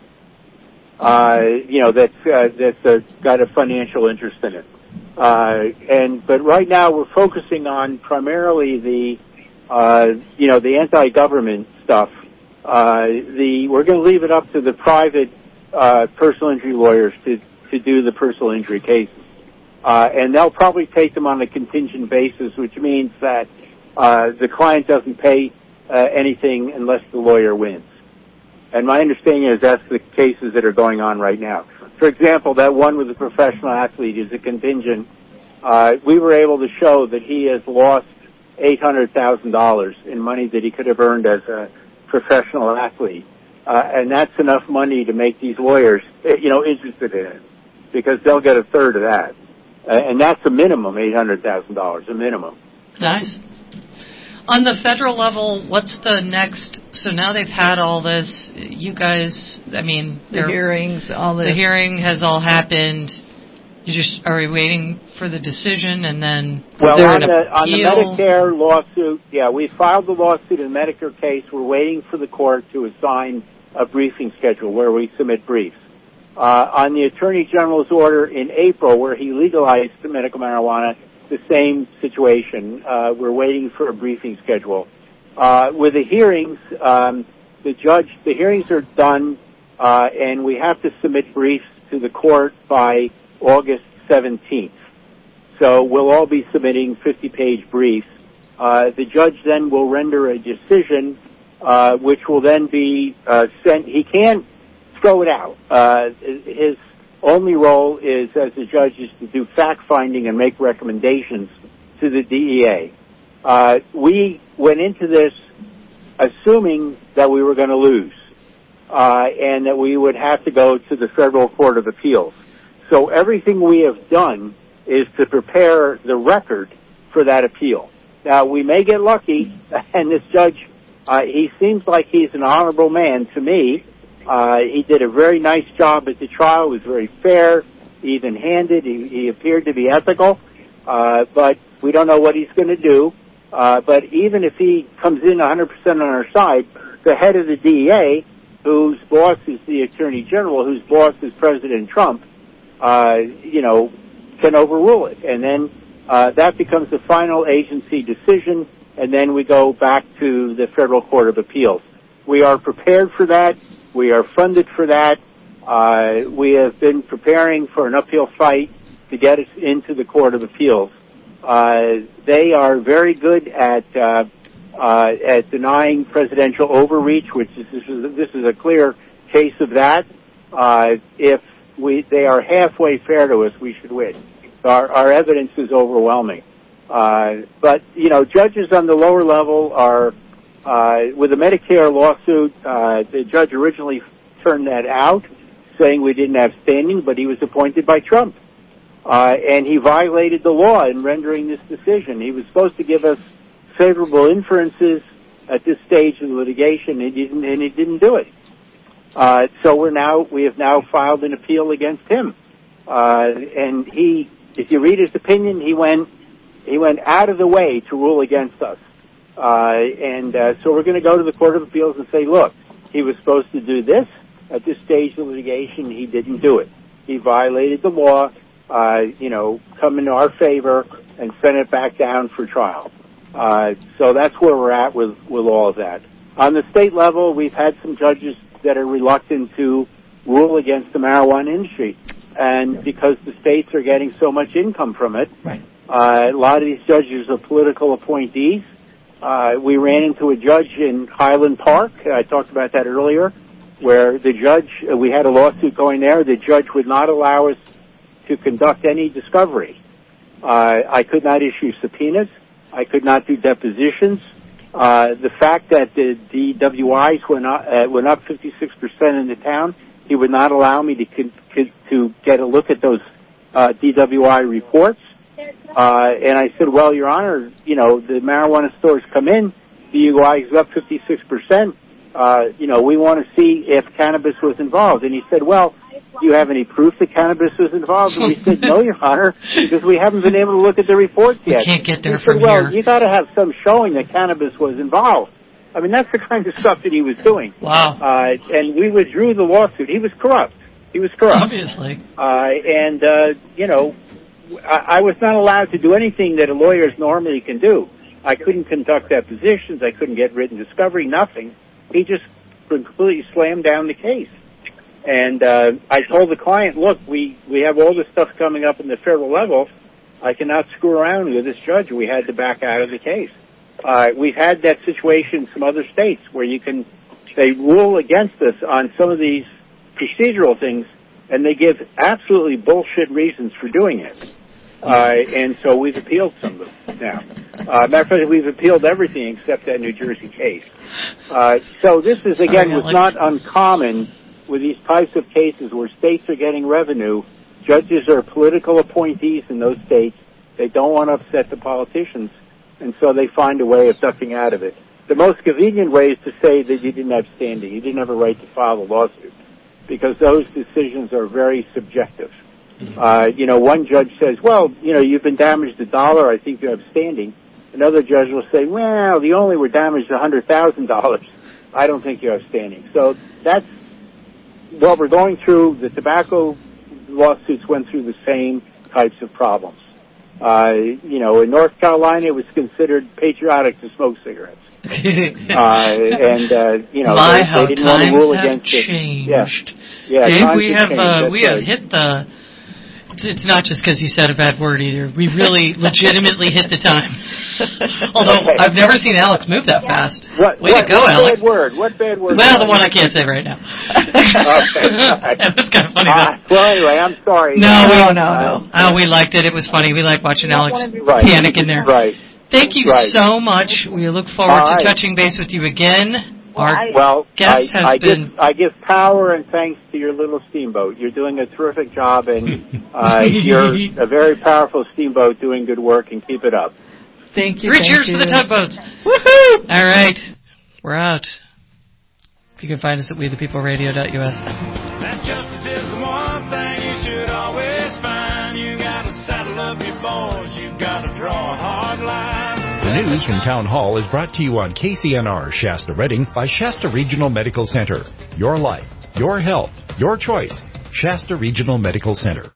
that's got a financial interest in it. But right now we're focusing on primarily the anti-government stuff. We're going to leave it up to the private personal injury lawyers to do the personal injury cases, and they'll probably take them on a contingent basis, which means that the client doesn't pay anything unless the lawyer wins. And my understanding is that's the cases that are going on right now. For example, that one with the professional athlete is a contingent. We were able to show that he has lost $800,000 in money that he could have earned as a professional athlete. And that's enough money to make these lawyers, interested in it, because they'll get a third of that. And that's a minimum, $800,000, a minimum. Nice. On the federal level, what's the next? So now they've had all this. You guys, the hearings, all this. The hearing has all happened. Are we waiting for the decision and then? Well, on the Medicare lawsuit, we filed the lawsuit in the Medicare case. We're waiting for the court to assign a briefing schedule where we submit briefs. On the Attorney General's order in April, where he legalized the medical marijuana, the same situation. We're waiting for a briefing schedule. With the hearings, the hearings are done, and we have to submit briefs to the court by August 17th. So we'll all be submitting 50-page briefs. The judge then will render a decision, which will then be sent. He can't throw it out. only role is, as a judge, is to do fact-finding and make recommendations to the DEA. We went into this assuming that we were going to lose, and that we would have to go to the Federal Court of Appeals. So everything we have done is to prepare the record for that appeal. Now, we may get lucky, and this judge, he seems like he's an honorable man to me. He did a very nice job at the trial. It was very fair, even-handed. He appeared to be ethical, but we don't know what he's going to do. But even if he comes in 100% on our side, the head of the DEA, whose boss is the Attorney General, whose boss is President Trump, can overrule it. And then that becomes the final agency decision, and then we go back to the Federal Court of Appeals. We are prepared for that. We are funded for that. We have been preparing for an uphill fight to get us into the Court of Appeals. They are very good at denying presidential overreach, which this is a clear case of that. If they are halfway fair to us, we should win. Our evidence is overwhelming. But judges on the lower level are, with the Medicare lawsuit, the judge originally turned that out, saying we didn't have standing, but he was appointed by Trump. And he violated the law in rendering this decision. He was supposed to give us favorable inferences at this stage of the litigation, and he didn't do it. So we have now filed an appeal against him. And if you read his opinion, he went out of the way to rule against us. So we're going to go to the Court of Appeals and say, look, he was supposed to do this at this stage of litigation. He didn't do it. He violated the law, come in our favor and send it back down for trial. So that's where we're at with all of that. On the state level, we've had some judges that are reluctant to rule against the marijuana industry. And because the states are getting so much income from it, right. A lot of these judges are political appointees. We ran into a judge in Highland Park. I talked about that earlier, where the judge, we had a lawsuit going there. The judge would not allow us to conduct any discovery. I could not issue subpoenas. I could not do depositions. The fact that the DWIs went up 56% in the town, he would not allow me to get a look at those DWI reports. And I said, well, Your Honor, the marijuana stores come in, DUI is up 56%. We want to see if cannabis was involved. And he said, well, do you have any proof that cannabis was involved? And we said, no, Your Honor, because we haven't been able to look at the reports yet. We can't get there he from said, well, here. You got to have some showing that cannabis was involved. I mean, that's the kind of stuff that he was doing. Wow. And we withdrew the lawsuit. He was corrupt. Obviously. I was not allowed to do anything that a lawyer normally can do. I couldn't conduct depositions. I couldn't get written discovery, nothing. He just completely slammed down the case. And I told the client, look, we have all this stuff coming up in the federal level. I cannot screw around with this judge. We had to back out of the case. We've had that situation in some other states where they rule against us on some of these procedural things, and they give absolutely bullshit reasons for doing it. And so we've appealed some of them now. Matter of fact, we've appealed everything except that New Jersey case. So this is, again, was not uncommon with these types of cases where states are getting revenue. Judges are political appointees in those states. They don't want to upset the politicians, and so they find a way of ducking out of it. The most convenient way is to say that you didn't have standing. You didn't have a right to file a lawsuit, because those decisions are very subjective. One judge says, well, you've been damaged $1. I think you have standing. Another judge will say, well, you only were damaged $100,000. I don't think you have standing. So that's what we're going through. The tobacco lawsuits went through the same types of problems. In North Carolina, it was considered patriotic to smoke cigarettes. They didn't want to rule against it. Yeah, Dave, we have hit the. It's not just because you said a bad word either. We really legitimately hit the time. Although I've never seen Alex move that fast. What Alex. What bad word? Well, the one I can't say right now. Okay. That was kind of funny. Well, anyway, I'm sorry. No. Oh, we liked it. It was funny. We like watching Alex panic in there. Right. Thank you so much. We look forward to touching base with you again. Our guest has been... I give power and thanks to your little steamboat. You're doing a terrific job, and you're a very powerful steamboat doing good work, and keep it up. Thank you. Cheers for the tugboats. Woohoo! All right. We're out. You can find us at wethepeopleradio.us. That justice is the one thing you should always find. You gotta saddle up your boys. You gotta draw a hard line. The news from Town Hall is brought to you on KCNR Shasta Redding by Shasta Regional Medical Center. Your life, your health, your choice. Shasta Regional Medical Center.